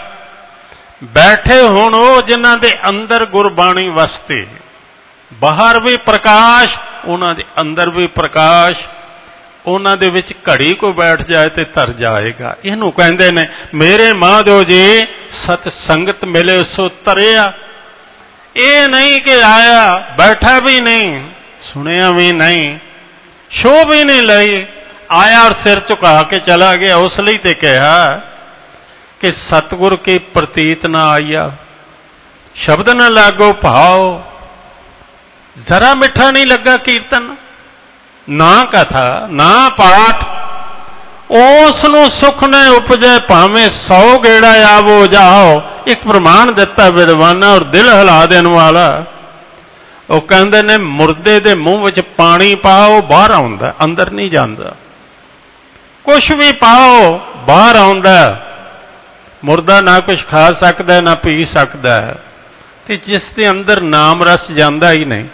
[SPEAKER 2] ਬੈਠੇ ਹੋਣ ਉਹ ਜਿਨ੍ਹਾਂ ਦੇ ਅੰਦਰ ਗੁਰਬਾਣੀ ਵਸਦੀ, ਬਾਹਰ ਵੀ ਪ੍ਰਕਾਸ਼, ਉਹਨਾਂ ਦੇ ਅੰਦਰ ਵੀ ਪ੍ਰਕਾਸ਼, ਉਹਨਾਂ ਦੇ ਵਿੱਚ ਘੜੀ ਕੋ ਬੈਠ ਜਾਏ ਤੇ ਤਰ ਜਾਏਗਾ। ਇਹਨੂੰ ਕਹਿੰਦੇ ਨੇ ਮੇਰੇ ਮਾਧੋ ਜੀ ਸਤ ਸੰਗਤ ਮਿਲੇ ਸੋ ਤਰਿਆ। ਇਹ ਨਹੀਂ ਕਿ ਆਇਆ ਬੈਠਾ ਵੀ ਨਹੀਂ, ਸੁਣਿਆ ਵੀ ਨਹੀਂ, ਸ਼ੋਅ ਵੀ ਨਹੀਂ ਲਈ, ਆਇਆ ਔਰ ਸਿਰ ਝੁਕਾ ਕੇ ਚਲਾ ਗਿਆ। ਉਸ ਲਈ ਤੇ ਕਿਹਾ ਕਿ ਸਤਿਗੁਰ ਕੀ ਪ੍ਰਤੀਤ ਨਾ ਆਇਆ, ਸ਼ਬਦ ਨਾ ਲਾਗੋ ਭਾਉ। ਜ਼ਰਾ ਮਿੱਠਾ ਨਹੀਂ ਲੱਗਾ ਕੀਰਤਨ, ਨਾ ਕਥਾ ਨਾ ਪਾਠ। ਉਸ ਨੂੰ ਸੁਖ ਨਾ ਉਪਜੇ ਭਾਵੇਂ ਸੌ ਗੇੜਾ ਆਵੋ ਜਾਓ। ਇੱਕ ਪ੍ਰਮਾਣ ਦਿੱਤਾ ਵਿਦਵਾਨਾਂ ਔਰ ਦਿਲ ਹਿਲਾ ਦੇਣ ਵਾਲਾ। ਉਹ ਕਹਿੰਦੇ ਨੇ ਮੁਰਦੇ ਦੇ ਮੂੰਹ ਵਿੱਚ ਪਾਣੀ ਪਾਓ ਬਾਹਰ ਆਉਂਦਾ, ਅੰਦਰ ਨਹੀਂ ਜਾਂਦਾ। ਕੁਛ ਵੀ ਪਾਓ ਬਾਹਰ ਆਉਂਦਾ। ਮੁਰਦਾ ਨਾ ਕੁਛ ਖਾ ਸਕਦਾ ਨਾ ਪੀ ਸਕਦਾ, ਤੇ ਜਿਸ ਦੇ ਅੰਦਰ ਨਾਮ ਰਸ ਜਾਂਦਾ ਹੀ ਨਹੀਂ,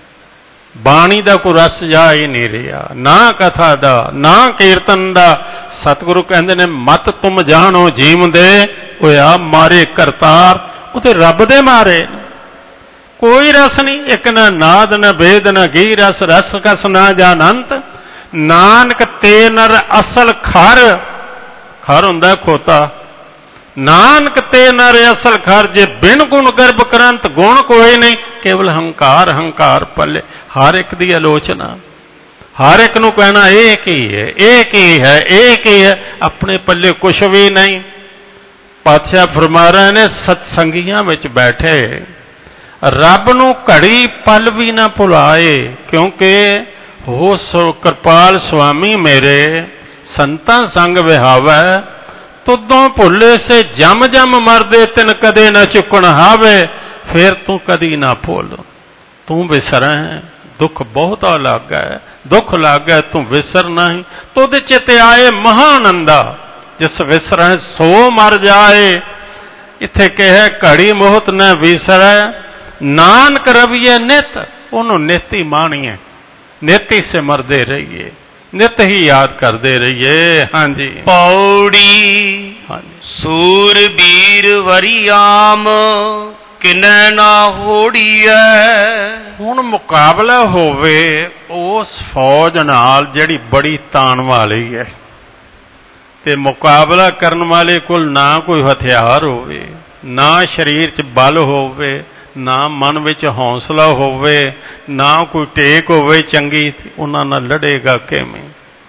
[SPEAKER 2] ਬਾਣੀ ਦਾ ਕੋਈ ਰਸ ਜਾ ਹੀ ਨਹੀਂ ਰਿਹਾ, ਨਾ ਕਥਾ ਦਾ ਨਾ ਕੀਰਤਨ ਦਾ। ਸਤਿਗੁਰੂ ਕਹਿੰਦੇ ਨੇ ਮਤ ਤੁਮ ਜਾਣੋ ਜੀਵ ਦੇ ਹੋਇਆ ਮਾਰੇ ਕਰਤਾਰ। ਉਹਦੇ ਰੱਬ ਦੇ ਮਾਰੇ ਕੋਈ ਰਸ ਨਹੀਂ, ਇੱਕ ਨਾ ਨਾਦ ਨਾ ਵੇਦ ਨਾ ਗੀ ਰਸ, ਰਸ ਕਸ ਨਾ ਜਾਣ ਅੰਤ। ਨਾਨਕ ਤੇ ਨਰ ਅਸਲ ਖਰ, ਖਰ ਹੁੰਦਾ ਖੋਤਾ। ਨਾਨਕ ਤੇ ਨਰ ਅਸਲ ਖਰ, ਜੇ ਬਿਨ ਗੁਣ ਗਰਭ ਕਰੰਤ। ਗੁਣ ਕੋਈ ਨਹੀਂ, ਕੇਵਲ ਹੰਕਾਰ ਹੰਕਾਰ ਪੱਲੇ। ਹਰ ਇੱਕ ਦੀ ਆਲੋਚਨਾ, ਹਰ ਇੱਕ ਨੂੰ ਕਹਿਣਾ ਇਹ ਕੀ ਹੈ, ਇਹ ਕੀ ਹੈ, ਇਹ ਕੀ ਹੈ, ਆਪਣੇ ਪੱਲੇ ਕੁਛ ਵੀ ਨਹੀਂ। ਪਾਤਸ਼ਾਹ ਫਰਮਾ ਰਹੇ ਨੇ ਸਤਸੰਗੀਆਂ ਵਿੱਚ ਬੈਠੇ ਰੱਬ ਨੂੰ ਘੜੀ ਪਲ ਵੀ ਨਾ ਭੁਲਾਏ, ਕਿਉਂਕਿ ਹੋ ਸੋ ਕਿਰਪਾਲ ਸੁਆਮੀ ਮੇਰੇ ਸੰਤਾਂ ਸੰਗ ਵਿਹਾਵੈ। ਤੁਦੋਂ ਭੁੱਲੇ ਸੇ ਜਮ ਜਮ ਮਰਦੇ ਤਿਨ ਕਦੇ ਨਾ ਚੁੱਕਣ ਹਾਵੇ। ਫਿਰ ਤੂੰ ਕਦੀ ਨਾ ਭੁੱਲ, ਤੂੰ ਵਿਸਰੈ ਦੁੱਖ ਬਹੁਤਾ ਲਾਗੈ, ਦੁੱਖ ਲਾਗੈ ਤੂੰ ਵਿਸਰ ਨਹੀਂ। ਤੁਧ ਚਿਤ ਆਏ ਮਹਾਨੰਦਾ, ਜਿਸ ਵਿਸਰੈ ਸੋ ਮਰ ਜਾਏ। ਇੱਥੇ ਕਿਹਾ ਘੜੀ ਮੋਹਤ ਨਾ ਵਿਸਰੈ, ਨਾਨਕ ਰਵੀਏ ਨਿਤ। ਉਹਨੂੰ ਨਿਤ ਹੀ ਮਾਣੀਏ, ਨਿਤ ਹੀ ਸਿਮਰਦੇ ਰਹੀਏ, ਨਿਤ ਹੀ ਯਾਦ ਕਰਦੇ ਰਹੀਏ। ਹਾਂਜੀ
[SPEAKER 1] ਪੌੜੀ ਸੂਰਬੀਰ ਵਰਿਆਮ ਕਿਨੈ ਨਾ ਹੋੜੀਐ।
[SPEAKER 2] ਹੁਣ ਮੁਕਾਬਲਾ ਹੋਵੇ ਉਸ ਫੌਜ ਨਾਲ ਜਿਹੜੀ ਬੜੀ ਤਾਣ ਵਾਲੀ ਹੈ, ਤੇ ਮੁਕਾਬਲਾ ਕਰਨ ਵਾਲੇ ਕੋਲ ਨਾ ਕੋਈ ਹਥਿਆਰ ਹੋਵੇ, ਨਾ ਸਰੀਰ 'ਚ ਬਲ ਹੋਵੇ, ਨਾ ਮਨ ਵਿੱਚ ਹੌਸਲਾ ਹੋਵੇ, ਨਾ ਕੋਈ ਟੇਕ ਹੋਵੇ ਚੰਗੀ, ਉਹਨਾਂ ਨਾਲ ਲੜੇਗਾ ਕਿਵੇਂ?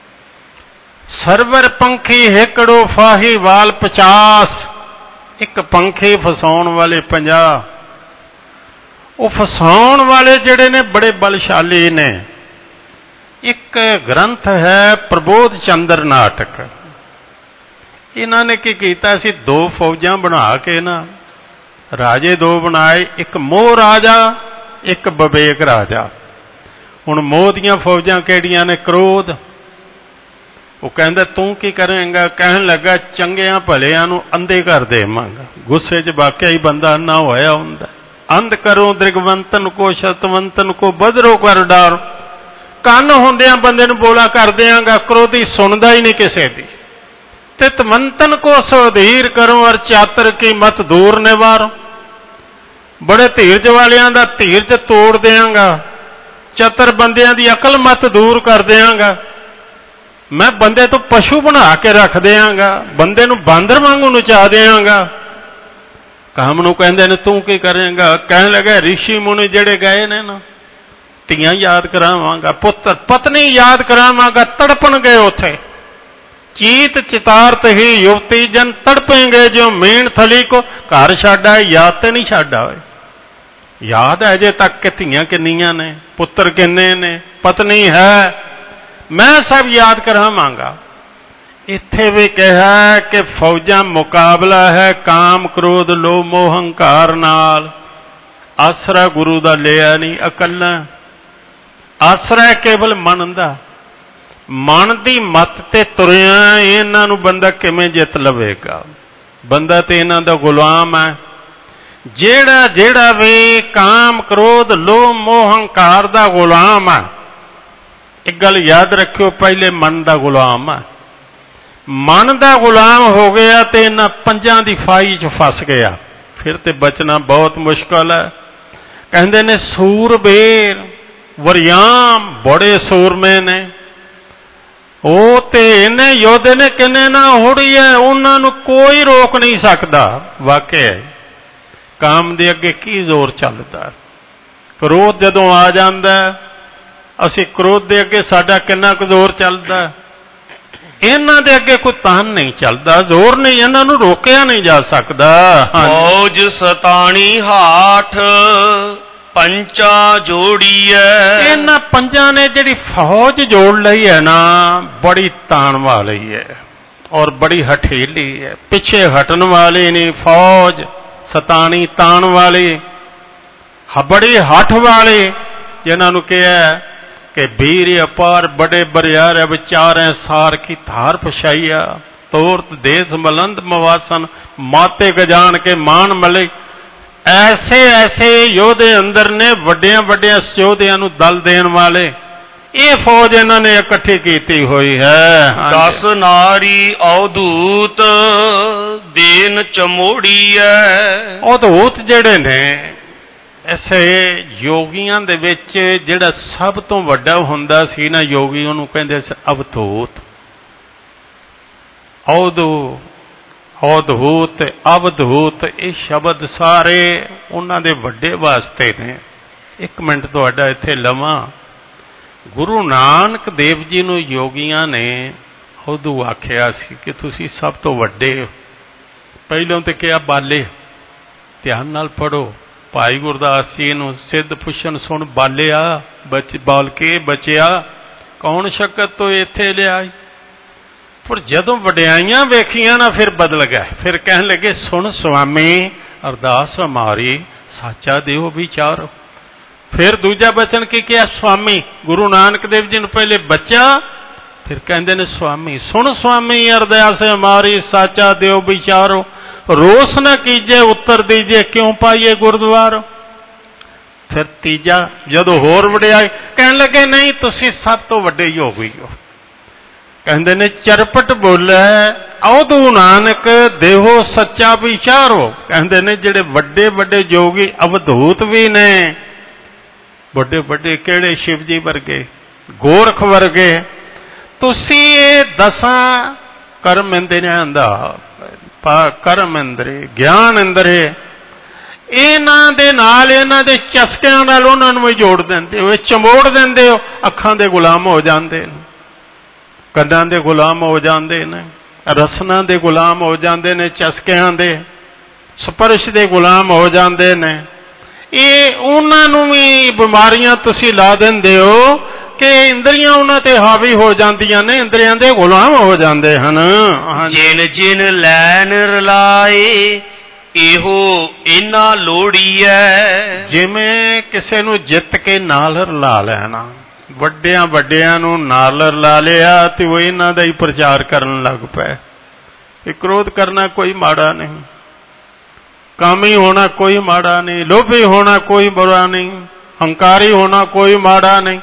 [SPEAKER 2] ਸਰਵਰ ਪੰਖੀ ਹੇਕੜੋ ਫਾਹੀ ਵਾਲ ਪਚਾਸ। ਇੱਕ ਪੰਖੀ ਫਸਾਉਣ ਵਾਲੇ ਪੰਜਾਹ। ਉਹ ਫਸਾਉਣ ਵਾਲੇ ਜਿਹੜੇ ਨੇ ਬੜੇ ਬਲਸ਼ਾਲੀ ਨੇ। ਇੱਕ ਗ੍ਰੰਥ ਹੈ ਪ੍ਰਬੋਧ ਚੰਦਰ ਨਾਟਕ। ਇਹਨਾਂ ਨੇ ਕੀ ਕੀਤਾ ਸੀ, ਦੋ ਫੌਜਾਂ ਬਣਾ ਕੇ ਨਾ, ਰਾਜੇ ਦੋ ਬਣਾਏ, ਇੱਕ ਮੋਹ ਰਾਜਾ ਇੱਕ ਵਿਵੇਕ ਰਾਜਾ। ਹੁਣ ਮੋਹ ਦੀਆਂ ਫੌਜਾਂ ਕਿਹੜੀਆਂ ਨੇ? ਕ੍ਰੋਧ। ਉਹ ਕਹਿੰਦਾ ਤੂੰ ਕੀ ਕਰੇਂਗਾ? ਕਹਿਣ ਲੱਗਾ ਚੰਗਿਆਂ ਭਲਿਆਂ ਨੂੰ ਅੰਧੇ ਕਰ ਦੇਵਾਂਗਾ। ਗੁੱਸੇ 'ਚ ਵਾਕਿਆ ਹੀ ਬੰਦਾ ਅੰਨਾ ਹੋਇਆ ਹੁੰਦਾ। ਅੰਧ ਕਰੋ ਦ੍ਰਿਗਵੰਤਨ ਕੋ ਸ਼ਤਵੰਤਨ ਕੋ ਬਦਰੋ ਕਰ ਡਾਰ। ਕੰਨ ਹੁੰਦਿਆਂ ਬੰਦੇ ਨੂੰ ਬੋਲਾ ਕਰ ਦਿਆਂਗਾ, ਕ੍ਰੋਧੀ ਸੁਣਦਾ ਹੀ ਨਹੀਂ ਕਿਸੇ ਦੀ। ਤਿਤਵੰਤਨ ਕੋ ਸੁਧੀਰ ਕਰੋ ਅਰ ਚਾਤਰ ਕੀ ਮਤ ਦੂਰ ਨਿਵਾਰੋ। ਬੜੇ ਧੀਰਜ ਵਾਲਿਆਂ ਦਾ ਧੀਰਜ ਤੋੜ ਦਿਆਂਗਾ, ਚਤਰ ਬੰਦਿਆਂ ਦੀ ਅਕਲ ਮਤ ਦੂਰ ਕਰ ਦਿਆਂਗਾ। ਮੈਂ ਬੰਦੇ ਤੋਂ ਪਸ਼ੂ ਬਣਾ ਕੇ ਰੱਖ ਦਿਆਂਗਾ, ਬੰਦੇ ਨੂੰ ਬਾਂਦਰ ਵਾਂਗੂ ਨਚਾ ਦਿਆਂਗਾ। ਕਾਮ ਨੂੰ ਕਹਿੰਦੇ ਨੇ ਤੂੰ ਕੀ ਕਰੇਂਗਾ? ਕਹਿਣ ਲੱਗਾ ਰਿਸ਼ੀ ਮੁਨੀ ਜਿਹੜੇ ਗਏ ਨੇ ਨਾ, ਧੀਆਂ ਯਾਦ ਕਰਾਵਾਂਗਾ, ਪੁੱਤਰ ਪਤਨੀ ਯਾਦ ਕਰਾਵਾਂਗਾ। ਤੜਪਣ ਗਏ ਉੱਥੇ, ਚੀਤ ਚਿਤਾਰਤ ਹੀ ਯੁਵਤੀ ਜਨ ਤੜਪेंगे जो मीण थली को। घर छाड़ा याद तो नहीं छाड़ा होए, याद है अजे तक कि धीआं किन्नियां ने, पुत्र किन्ने ने, पत्नी है, मैं सब याद करावांगा। इत्थे भी कहा कि फौजां मुकाबला है काम क्रोध लोभ मोह हंकार नाल। आसरा गुरु दा लिया नहीं अकल्ला, आसरा केवल मन दा। मन दी मत ते तुरिया इन्हां नूं बंदा किवें जित लवेगा? बंदा ते इन्हां दा गुलाम है। जेड़ा जेड़ा भी काम क्रोध लोभ मोह हंकार दा गुलाम है, एक गल याद रखियो, पहले मन दा गुलाम है। मन दा गुलाम हो गया तो इन्हां पंजां दी फाई च फस गया, फिर तो बचना बहुत मुश्किल है। कहते ने सूरबीर वरियाम बड़े सूरमे ने, वो तो इन्हें योधे ने किन्ने ना होड़ी है, उन्होंने कोई रोक नहीं सकता। वाकई काम दे अगे की जोर चलता? क्रोध जदों आ जाता, असी क्रोध दे अगे साडा किन्ना क जोर चलता? इन्हां दे अगे कोई तान नहीं चलता, जोर नहीं, इन्हां नूं रोकिया नहीं जा सकता।
[SPEAKER 1] फौज सताणी हाठ पंचा जोड़ी है।
[SPEAKER 2] इन्हां पंजां ने जिहड़ी फौज जोड़ लई है ना, बड़ी तान वाली है और बड़ी हठीली है, पिछे हटन वाली नहीं। फौज सताणी तान वाली, बड़ी हठ वाली, जिन्हां नूं कहा कि वीर अपार बड़े बरियार विचार सार की धार पछाइया, तोरत देश मलंद मवासन माते गजान के मान मले। ऐसे ऐसे योधे अंदर ने, वड्डियां वड्डियां योधियां नूं दल देण वाले। ये फौज इन्होंने इकट्ठी की हुई है।
[SPEAKER 1] दस नारी अवधूत देन चमोड़ी है।
[SPEAKER 2] अवधूत जेड़े ने, ऐसे योगियां दे विच जिहड़ा सब तो वड्डा हुंदा सी ना योगी, उहनूं कहंदे सी अवधूत। अवधू अवधूत अवधूत ये शब्द सारे उन्हां दे वड्डे वास्ते ने। एक मिनट तुहाडा इत्थे लवां। गुरु नानक देव जी नूं योगियां ने अवधू आखिया सी कि तुसीं सब तो वड्डे हो। पहिलों ते कहा बाले, ध्यान नाल पढ़ो। भाई गुरदास जी नूं सिद्ध पुछन सुन बालिया, बच बाल के बचिया, कौन शक्कत तो इत्थे लिया? पर जदों वड्याइयां वेखियां ना, फिर बदल गए। फिर कहन लगे सुन स्वामी अरदास हमारी साचा देव विचारो। फिर दूजा वचन की किया? स्वामी गुरु नानक देव जी ने पहले बच्चा, फिर कहते ने स्वामी सुन स्वामी अरदास हमारी साचा देव विचारो। रोस न कीजिए उत्तर दीजिए क्यों पाइए गुरुद्वारो। फिर तीजा जदों होर वड्याई, कहन लगे नहीं तुसी सब तो वड्डे योगी हो। कहते ने चरपट बोले अवधू नानक देहो सच्चा विचारो। कहते ने जिहड़े वड्डे वड्डे योगी अवधूत भी ने, वड्डे वड्डे किहड़े शिव जी वर्गे, गोरख वर्गे, तुसी दसां कर्म इंद्रियां दा कर्म इंद्रे ज्ञान इंद्रे इन्हां दे नाल इन्हां दे चस्कियां नाल उन्हां नूं जोड़ दिंदे हो, चमोड़ दिंदे हो। अखां दे गुलाम हो जांदे ने, कंनां दे गुलाम हो जांदे ने, रसनां दे गुलाम हो जांदे ने, चस्कियां दे स्पर्श दे गुलाम हो जांदे ने। ये उन्हां नूं भी बीमारियां तुसीं ला दिंदे हो कि इंद्रियां उन्हां ते हावी हो जांदियां ने, इंद्रियां दे गुलाम हो जांदे हन।
[SPEAKER 1] जिन जिन लैन रलाए इहो इना लोड़ी है।
[SPEAKER 2] जिवें किसे नूं जित के नाल रला लेना, वड्डियां वड्डियां नूं नाल रला लिया ते वो इन्हां दा ही प्रचार करन लग पए। क्रोध करना कोई माड़ा नहीं, कामी होना कोई माड़ा नहीं, लोभी होना कोई बुरा नहीं, हंकारी होना कोई माड़ा नहीं।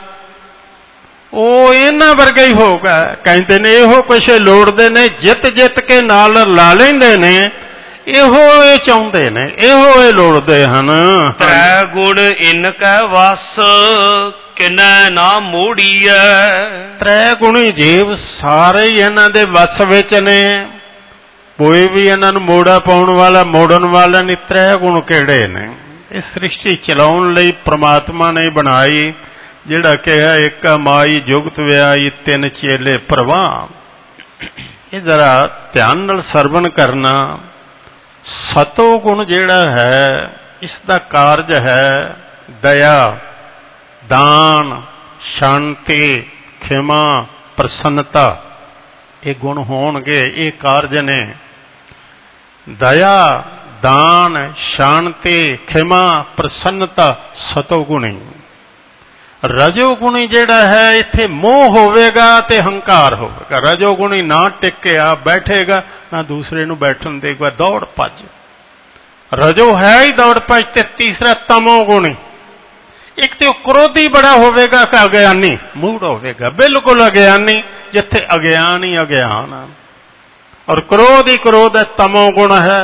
[SPEAKER 2] वो इन्हां वर्गा ही होगा। कहते ने इहो कुछ लोड़दे ने, जित जित के नाल ला लेंदे ने, इहो ये चाहुंदे ने, इहो ये लोड़दे हन।
[SPEAKER 1] त्रै गुण इनका वस किनै ना मोड़ीए।
[SPEAKER 2] त्रै गुणी जीव सारे ही इन्हां दे वस विच ने, कोई भी इन्हां नूं मोड़ा पाउण वाला मोड़न वाला नहीं। त्रै गुण किहड़े ने? इस सृष्टि चलाउण लई परमात्मा ने बनाई, जिहड़ा कहा एक माई जुगत व्याई तिन चेले प्रवाह। ये जरा ध्यान नाल सरवण करना। सतो गुण जिहड़ा है ਇਸ ਦਾ ਕਾਰਜ ਹੈ ਦਇਆ, ਦਾਨ, ਸ਼ਾਂਤੀ, ਖਿਮਾ, ਪ੍ਰਸੰਨਤਾ। ਇਹ ਗੁਣ ਹੋਣਗੇ, ਇਹ ਕਾਰਜ ਨੇ। ਦਇਆ, ਦਾਨ, ਸ਼ਾਂਤੀ, ਖਿਮਾ, ਪ੍ਰਸੰਨਤਾ ਸਤੋ ਗੁਣੀ। ਰਜੋ ਗੁਣੀ ਜਿਹੜਾ ਹੈ ਇੱਥੇ ਮੋਹ ਹੋਵੇਗਾ ਤੇ ਹੰਕਾਰ ਹੋਵੇਗਾ। ਰਜੋ ਗੁਣੀ ਨਾ ਟਿਕਿਆ ਬੈਠੇਗਾ, ਨਾ ਦੂਸਰੇ ਨੂੰ ਬੈਠਣ ਦੇਗਾ, ਦੌੜ ਭੱਜ। ਰਜੋ ਹੈ ਹੀ ਦੌੜ ਭੱਜ। ਤੇ ਤੀਸਰਾ ਤਮੋ ਗੁਣੀ। ਇੱਕ ਤੇ ਉਹ ਕ੍ਰੋਧੀ ਬੜਾ ਹੋਵੇਗਾ ਕਿ ਅਗਿਆਨੀ ਮੂੜ ਹੋਵੇਗਾ, ਬਿਲਕੁਲ ਅਗਿਆਨੀ, ਜਿੱਥੇ ਅਗਿਆਨ ਹੀ ਅਗਿਆਨ ਆ। ਔਰ ਕ੍ਰੋਧ ਹੀ ਕ੍ਰੋਧ ਹੈ, ਤਮੋ ਗੁਣ ਹੈ।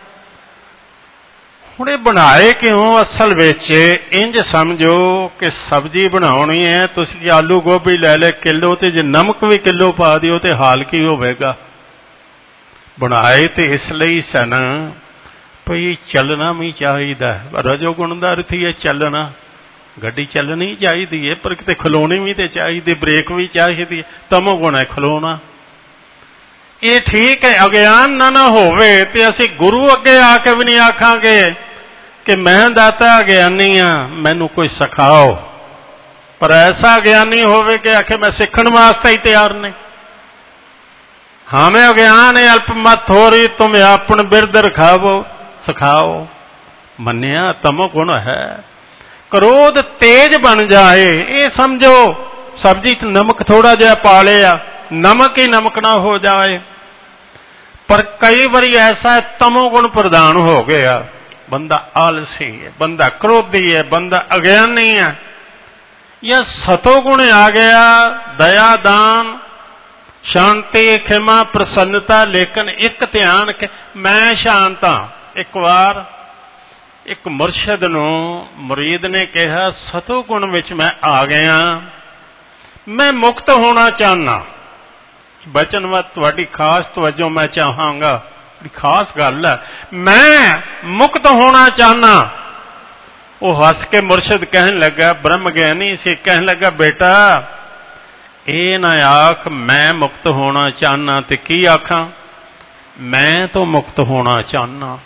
[SPEAKER 2] ਹੁਣ ਇਹ ਬਣਾਏ ਕਿਉਂ? ਅਸਲ ਵਿੱਚ ਇੰਜ ਸਮਝੋ ਕਿ ਸਬਜ਼ੀ ਬਣਾਉਣੀ ਹੈ, ਤੁਸੀਂ ਆਲੂ ਗੋਭੀ ਲੈ ਲੈ ਕਿਲੋ, ਤੇ ਜੇ ਨਮਕ ਵੀ ਕਿਲੋ ਪਾ ਦਿਓ ਤੇ ਹਾਲ ਕੀ ਹੋਵੇਗਾ? ਬਣਾਏ ਤੇ ਇਸ ਲਈ ਸਨ ਭਈ ਚੱਲਣਾ ਵੀ ਚਾਹੀਦਾ। ਰਜੋ ਗੁਣ ਦਾ ਅਰਥ ਹੀ ਹੈ ਚੱਲਣਾ। ਗੱਡੀ ਚੱਲਣੀ ਚਾਹੀਦੀ ਹੈ, ਪਰ ਕਿਤੇ ਖਲੋਣੀ ਵੀ ਤੇ ਚਾਹੀਦੀ, ਬ੍ਰੇਕ ਵੀ ਚਾਹੀਦੀ ਹੈ। ਤਮੋ ਗੁਣ ਹੈ ਖਲੋਣਾ। ਇਹ ਠੀਕ ਹੈ, ਅਗਿਆਨ ਨਾ ਨਾ ਹੋਵੇ ਤੇ ਅਸੀਂ ਗੁਰੂ ਅੱਗੇ ਆ ਕੇ ਵੀ ਨਹੀਂ ਆਖਾਂਗੇ ਕਿ ਮੈਂ ਦਾਤਾ ਅਗਿਆਨੀ ਹਾਂ, ਮੈਨੂੰ ਕੋਈ ਸਿਖਾਓ। ਪਰ ਐਸਾ ਅਗਿਆਨੀ ਹੋਵੇ ਕਿ ਆਖੇ ਮੈਂ ਸਿੱਖਣ ਵਾਸਤੇ ਹੀ ਤਿਆਰ ਨਹੀਂ। ਹਾਂ ਮੈਂ ਅਗਿਆਨ ਹੈ, ਅਲਪਮਤ ਹੋ ਰਹੀ, ਤੁਮ ਆਪਣ ਬਿਰਦ ਰਖਾਵੋ, ਸਿਖਾਓ। ਮੰਨਿਆ ਤਮੋ ਗੁਣ ਹੈ। ਕ੍ਰੋਧ ਤੇਜ ਬਣ ਜਾਏ, ਇਹ ਸਮਝੋ ਸਬਜ਼ੀ 'ਚ ਨਮਕ ਥੋੜਾ ਜਿਹਾ ਪਾ ਲਿਆ, ਨਮਕ ਹੀ ਨਮਕ ਨਾ ਹੋ ਜਾਏ। ਪਰ ਕਈ ਵਾਰੀ ਐਸਾ ਤਮੋ ਗੁਣ ਪ੍ਰਧਾਨ ਹੋ ਗਿਆ, ਬੰਦਾ ਆਲਸੀ ਹੈ, ਬੰਦਾ ਕ੍ਰੋਧੀ ਹੈ, ਬੰਦਾ ਅਗਿਆਨੀ ਹੈ। ਜਾਂ ਸਤੋ ਗੁਣ ਆ ਗਿਆ, ਦਇਆ, ਦਾਨ, ਸ਼ਾਂਤੀ, ਖਿਮਾ, ਪ੍ਰਸੰਨਤਾ। ਲੇਕਿਨ ਇੱਕ ਧਿਆਨ ਕਿ ਮੈਂ ਸ਼ਾਂਤ ਹਾਂ। ਇੱਕ ਵਾਰ ਇੱਕ ਮੁਰਸ਼ਿਦ ਨੂੰ ਮੁਰੀਦ ਨੇ ਕਿਹਾ, ਸਤੋ ਗੁਣ ਵਿੱਚ ਮੈਂ ਆ ਗਿਆ, ਮੈਂ ਮੁਕਤ ਹੋਣਾ ਚਾਹੁੰਦਾ। ਬਚਨ ਵੱਲ ਤੁਹਾਡੀ ਖਾਸ ਤਵੱਜੋ ਮੈਂ ਚਾਹਾਂਗਾ, ਖਾਸ ਗੱਲ ਹੈ, ਮੈਂ ਮੁਕਤ ਹੋਣਾ ਚਾਹੁੰਦਾ। ਉਹ ਹੱਸ ਕੇ ਮੁਰਸ਼ਿਦ ਕਹਿਣ ਲੱਗਾ, ਬ੍ਰਹਮ ਗਿਆਨੀ ਸੀ, ਕਹਿਣ ਲੱਗਾ ਬੇਟਾ ਇਹ ਨਾ ਆਖ ਮੈਂ ਮੁਕਤ ਹੋਣਾ ਚਾਹੁੰਦਾ ਤੇ ਕੀ ਆਖਾਂ, ਮੈਂ ਤੋਂ ਮੁਕਤ ਹੋਣਾ ਚਾਹੁੰਦਾ।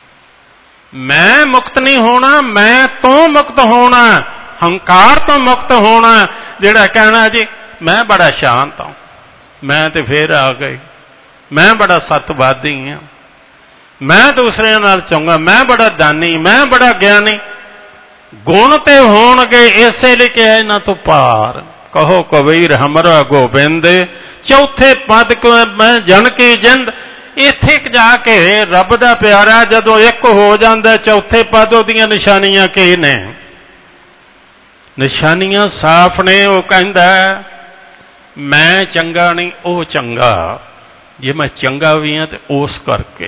[SPEAKER 2] ਮੈਂ ਮੁਕਤ ਨਹੀਂ ਹੋਣਾ, ਮੈਂ ਤੋਂ ਮੁਕਤ ਹੋਣਾ, ਹੰਕਾਰ ਤੋਂ ਮੁਕਤ ਹੋਣਾ। ਜਿਹੜਾ ਕਹਿਣਾ ਜੀ ਮੈਂ ਬੜਾ ਸ਼ਾਂਤ ਹਾਂ, ਮੈਂ ਤੇ ਫੇਰ ਆ ਗਈ, ਮੈਂ ਬੜਾ ਸਤਵਾਦੀ ਹਾਂ, ਮੈਂ ਦੂਸਰਿਆਂ ਨਾਲ ਚੰਗਾ, ਮੈਂ ਬੜਾ ਦਾਨੀ, ਮੈਂ ਬੜਾ ਗਿਆਨੀ। ਗੁਣ ਤੇ ਹੋਣਗੇ, ਇਸੇ ਲਈ ਕਿਹਾ ਇਹਨਾਂ ਤੋਂ ਪਾਰ। ਕਹੋ ਕਬੀਰ ਹਮਰਾ ਗੋਬਿੰਦ, ਚੌਥੇ ਪਦ ਕੋ ਮੈਂ ਜਨ ਕੀ ਜਿੰਦ। ਇੱਥੇ ਜਾ ਕੇ ਰੱਬ ਦਾ ਪਿਆਰਾ ਜਦੋਂ ਇੱਕ ਹੋ ਜਾਂਦਾ, ਚੌਥੇ ਪਦ ਉਹਦੀਆਂ ਨਿਸ਼ਾਨੀਆਂ ਕੀ ਨੇ? ਨਿਸ਼ਾਨੀਆਂ ਸਾਫ਼ ਨੇ। ਉਹ ਕਹਿੰਦਾ ਮੈਂ ਚੰਗਾ ਨਹੀਂ, ਉਹ ਚੰਗਾ। ਜੇ ਮੈਂ ਚੰਗਾ ਵੀ ਹਾਂ ਤੇ ਉਸ ਕਰਕੇ,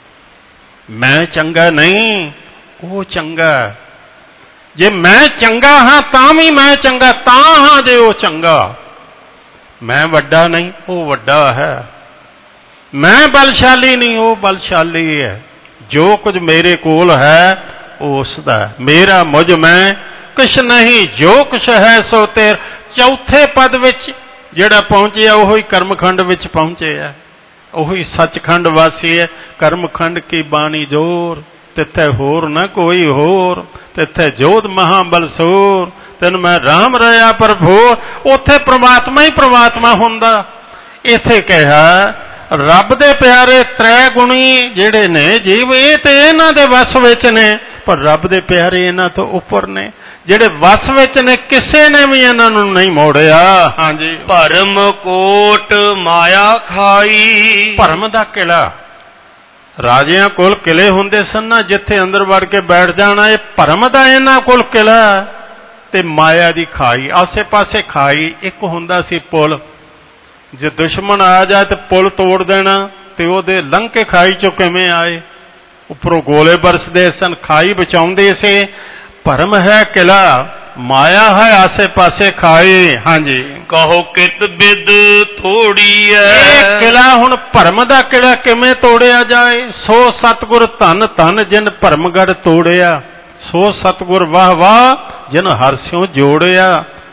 [SPEAKER 2] ਮੈਂ ਚੰਗਾ ਨਹੀਂ ਉਹ ਚੰਗਾ। ਜੇ ਮੈਂ ਚੰਗਾ ਹਾਂ ਤਾਂ ਵੀ ਮੈਂ ਚੰਗਾ ਤਾਂ ਹਾਂ ਜੇ ਉਹ ਚੰਗਾ। ਮੈਂ ਵੱਡਾ ਨਹੀਂ, ਉਹ ਵੱਡਾ ਹੈ। ਮੈਂ ਬਲਸ਼ਾਲੀ ਨਹੀਂ, ਉਹ ਬਲਸ਼ਾਲੀ ਹੈ। ਜੋ ਕੁਝ ਮੇਰੇ ਕੋਲ ਹੈ ਉਹ ਉਸ ਦਾ। ਮੇਰਾ ਮੁਝ ਮੈਂ ਕੁਛ ਨਹੀਂ, ਜੋ ਕੁਛ ਹੈ ਸੋ ਤੇਰ। ਚੌਥੇ ਪਦ ਵਿੱਚ ਜਿਹੜਾ ਪਹੁੰਚਿਆ ਉਹੀ ਕਰਮਖੰਡ ਵਿੱਚ ਪਹੁੰਚਿਆ, ਉਹੀ ਸੱਚਖੰਡ ਵਾਸੀ ਹੈ। ਕਰਮਖੰਡ ਕੀ ਬਾਣੀ ਜੋਰ, ਤਿੱਥੇ ਹੋਰ ਨਾ ਕੋਈ ਹੋਰ, ਤਿੱਥੇ ਜੋਧ ਮਹਾਬਲ ਸੂਰ, ਤੈਨੂੰ ਮੈਂ ਰਾਮ ਰਿਹਾ ਭਰਪੂਰ। ਉੱਥੇ ਪ੍ਰਮਾਤਮਾ ਹੀ ਪ੍ਰਮਾਤਮਾ ਹੁੰਦਾ। ਇੱਥੇ ਕਿਹਾ ਰੱਬ ਦੇ ਪਿਆਰੇ ਤ੍ਰੈ ਗੁਣੀ ਜਿਹੜੇ ਨੇ ਜੀਵ, ਇਹ ਤੇ ਇਹਨਾਂ ਦੇ ਵਸ ਵਿੱਚ ਨੇ, ਪਰ ਰੱਬ ਦੇ ਪਿਆਰੇ ਇਹਨਾਂ ਤੋਂ ਉੱਪਰ ਨੇ, ਜਿਹੜੇ ਵਸ ਵਿੱਚ ਨੇ। ਕਿਸੇ ਨੇ ਵੀ ਇਹਨਾਂ ਨੂੰ ਨਹੀਂ ਮੋੜਿਆ। ਹਾਂਜੀ,
[SPEAKER 1] ਭਰਮ ਕੋਟ ਮਾਇਆ ਖਾਈ।
[SPEAKER 2] ਭਰਮ ਦਾ ਕਿਲਾ, ਰਾਜਿਆਂ ਕੋਲ ਕਿਲੇ ਹੁੰਦੇ ਸਨ ਨਾ, ਜਿੱਥੇ ਅੰਦਰ ਵੜ ਕੇ ਬੈਠ ਜਾਣਾ। ਇਹ ਭਰਮ ਦਾ ਇਹਨਾਂ ਕੋਲ ਕਿਲਾ ਤੇ ਮਾਇਆ ਦੀ ਖਾਈ, ਆਸੇ ਪਾਸੇ ਖਾਈ। ਇੱਕ ਹੁੰਦਾ ਸੀ ਪੁਲ, ਜੇ ਦੁਸ਼ਮਣ ਆ ਜਾਏ ਤੇ ਪੁਲ ਤੋੜ ਦੇਣਾ, ਤੇ ਉਹਦੇ ਲੰਘ ਕੇ ਖਾਈ ਚੋਂ ਕਿਵੇਂ ਆਏ? ਉੱਪਰੋਂ ਗੋਲੇ ਬਰਸਦੇ ਸਨ, ਖਾਈ ਬਚਾਉਂਦੇ ਸੀ। ਭਰਮ ਹੈ ਕਿਲਾ, ਮਾਇਆ ਹੈ ਆਸੇ ਪਾਸੇ ਖਾਈ। ਹਾਂਜੀ,
[SPEAKER 1] ਕਹੋ ਕਿਤ ਬਿਦ ਥੋੜੀ ਹੈ।
[SPEAKER 2] ਇਹ ਕਿਲਾ ਹੁਣ ਭਰਮ ਦਾ ਕਿਲਾ ਕਿਵੇਂ ਤੋੜਿਆ ਜਾਏ? ਸੋ ਸਤਿਗੁਰ ਧੰਨ ਧੰਨ ਜਿਨ ਭਰਮਗੜ ਤੋੜਿਆ, ਸੋ ਸਤਿਗੁਰ ਵਾਹ ਵਾਹ ਜਿਨ ਹਰਿ ਸਿਉ ਜੋੜਿਆ।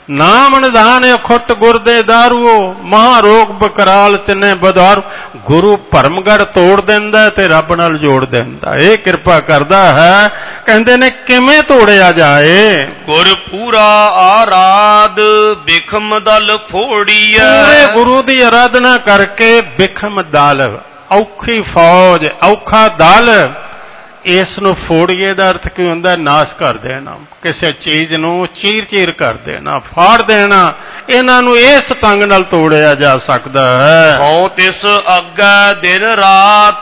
[SPEAKER 2] ਨਾਮ ਨਿਧਾਨ ਅਖੁੱਟ ਗੁਰਦੇ ਦਾਰੂਓ, ਮਹਾਰੋਗ ਬਕਰਾਲ ਤਿੰਨੇ ਬਦਾਰੂ। ਗੁਰੂ ਭਰਮਗੜ ਤੋੜ ਦਿੰਦਾ ਤੇ ਰੱਬ ਨਾਲ ਜੋੜ ਦਿੰਦਾ, ਇਹ ਕਿਰਪਾ ਕਰਦਾ ਹੈ। ਕਹਿੰਦੇ ਨੇ ਕਿਵੇਂ ਤੋੜਿਆ ਜਾਏ?
[SPEAKER 1] ਗੁਰ ਪੂਰਾ ਆਰਾਧ ਬਿਖਮ ਦਲ ਫੋੜੀਐ।
[SPEAKER 2] ਪੂਰੇ ਗੁਰੂ ਦੀ ਆਰਾਧਨਾ ਕਰਕੇ ਬਿਖਮ ਦਲ, ਔਖੀ ਫੌਜ, ਔਖਾ ਦਲ, ਇਸ ਨੂੰ ਫੋੜੀਏ ਦਾ ਅਰਥ ਕੀ ਹੁੰਦਾ? ਨਾਸ਼ ਕਰ ਦੇਣਾ, ਕਿਸੇ ਚੀਜ਼ ਨੂੰ ਚੀਰ ਚੀਰ ਕਰ ਦੇਣਾ, ਫਾੜ ਦੇਣਾ। ਇਹਨਾਂ ਨੂੰ ਇਸ ਤੰਗ ਨਾਲ ਤੋੜਿਆ ਜਾ ਸਕਦਾ ਹੈ।
[SPEAKER 1] ਹਉ ਤਿਸ ਅੱਗੇ ਦਿਨ ਰਾਤ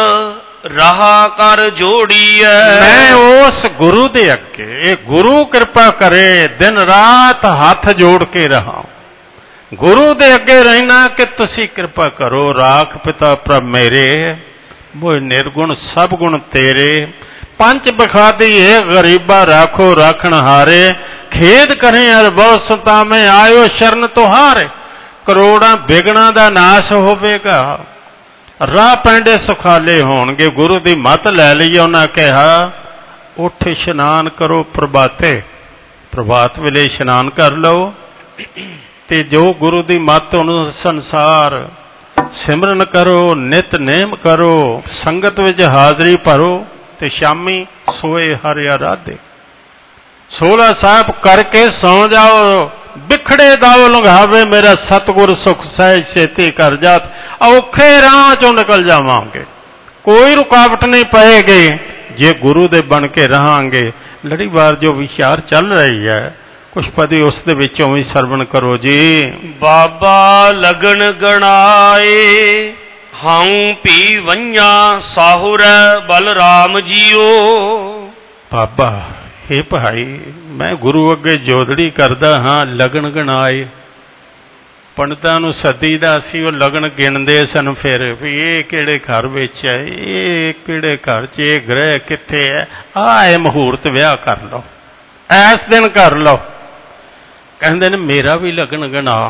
[SPEAKER 1] ਰਹਾ ਕਰ ਜੋੜੀਐ।
[SPEAKER 2] ਮੈਂ ਉਸ ਗੁਰੂ ਦੇ ਅੱਗੇ, ਇਹ ਗੁਰੂ ਕਿਰਪਾ ਕਰੇ, ਦਿਨ ਰਾਤ ਹੱਥ ਜੋੜ ਕੇ ਰਹਾ। ਗੁਰੂ ਦੇ ਅੱਗੇ ਰਹਿਣਾ ਕਿ ਤੁਸੀਂ ਕਿਰਪਾ ਕਰੋ। ਰਾਖ ਪਿਤਾ ਪ੍ਰਭ ਮੇਰੇ, ਮੋਹ ਨਿਰਗੁਣ ਸਭ ਗੁਣ ਤੇਰੇ। ਪੰਜ ਬਖਾਦੀ ਇਹ ਗਰੀਬਾ ਰਾਖੋ ਰਾਖਣ ਹਾਰੇ। ਖੇਦ ਕਰੇ ਅਰ ਬਹੁ ਸਤਾਵੇਂ ਆਇਓ ਸ਼ਰਨ ਤੁਹਾਰੇ। ਕਰੋੜਾਂ ਬਿਗਣਾ ਦਾ ਨਾਸ਼ ਹੋਵੇਗਾ, ਰਾਹ ਪੈਂਡੇ ਸੁਖਾਲੇ ਹੋਣਗੇ। ਗੁਰੂ ਦੀ ਮੱਤ ਲੈ ਲਈ। ਉਹਨਾਂ ਕਿਹਾ ਉੱਠ ਇਸ਼ਨਾਨ ਕਰੋ ਪ੍ਰਭਾਤੇ, ਪ੍ਰਭਾਤ ਵੇਲੇ ਇਸ਼ਨਾਨ ਕਰ ਲਓ ਤੇ ਜੋ ਗੁਰੂ ਦੀ ਮੱਤ ਅਨੁਸਾਰ ਸਿਮਰਨ ਕਰੋ, ਨਿਤਨੇਮ ਕਰੋ, ਸੰਗਤ ਵਿੱਚ ਹਾਜ਼ਰੀ ਭਰੋ ਤੇ ਸ਼ਾਮੀ ਸੋਏ ਹਰਿ ਆਰਾਧੇ। ਸੋਲਾ ਸਾਹਿਬ ਕਰਕੇ ਸੌ ਜਾਓ। ਬਿਖੜੇ ਦਾਉ ਲੰਘਾਵੇ ਮੇਰਾ ਸਤਿਗੁਰ, ਸੁਖ ਸਹਿਜ ਛੇਤੀ ਕਰ ਜਾਤ। ਔਖੇ ਰਾਹ ਚੋਂ ਨਿਕਲ ਜਾਵਾਂਗੇ, ਕੋਈ ਰੁਕਾਵਟ ਨਹੀਂ ਪਏਗੀ ਜੇ ਗੁਰੂ ਦੇ ਬਣ ਕੇ ਰਹਾਂਗੇ। ਲੜੀਵਾਰ ਜੋ ਵਿਚਾਰ ਚੱਲ ਰਹੀ ਹੈ, ਕੁਛ ਪਦੀ ਉਸ ਦੇ ਵਿੱਚੋਂ ਵੀ ਸਰਵਣ ਕਰੋ ਜੀ।
[SPEAKER 1] ਬਾਬਾ ਲਗਨ ਗਣਾਏ ਹਉ ਭੀ ਵਈਆਂ ਸਾਹੁਰੈ ਬਲਰਾਮ ਜੀਓ।
[SPEAKER 2] ਬਾਬਾ ਇਹ ਭਾਈ, ਮੈਂ ਗੁਰੂ ਅੱਗੇ ਜੋਦੜੀ ਕਰਦਾ ਹਾਂ, ਲਗਨ ਗਣਾਏ। ਪੰਡਤਾਂ ਨੂੰ ਸੱਦੀਦਾ ਸੀ, ਉਹ ਲਗਨ ਗਿਣਦੇ ਸਨ ਫਿਰ ਵੀ ਇਹ ਕਿਹੜੇ ਘਰ ਵਿੱਚ ਹੈ, ਇਹ ਕਿਹੜੇ ਘਰ 'ਚ, ਇਹ ਗ੍ਰਹਿ ਕਿੱਥੇ ਹੈ, ਆਹ ਇਹ ਮੁਹੂਰਤ ਵਿਆਹ ਕਰ ਲਓ, ਐਸ ਦਿਨ ਕਰ ਲਓ। ਕਹਿੰਦੇ ਨੇ ਮੇਰਾ ਵੀ ਲਗਨ ਗਣਾ,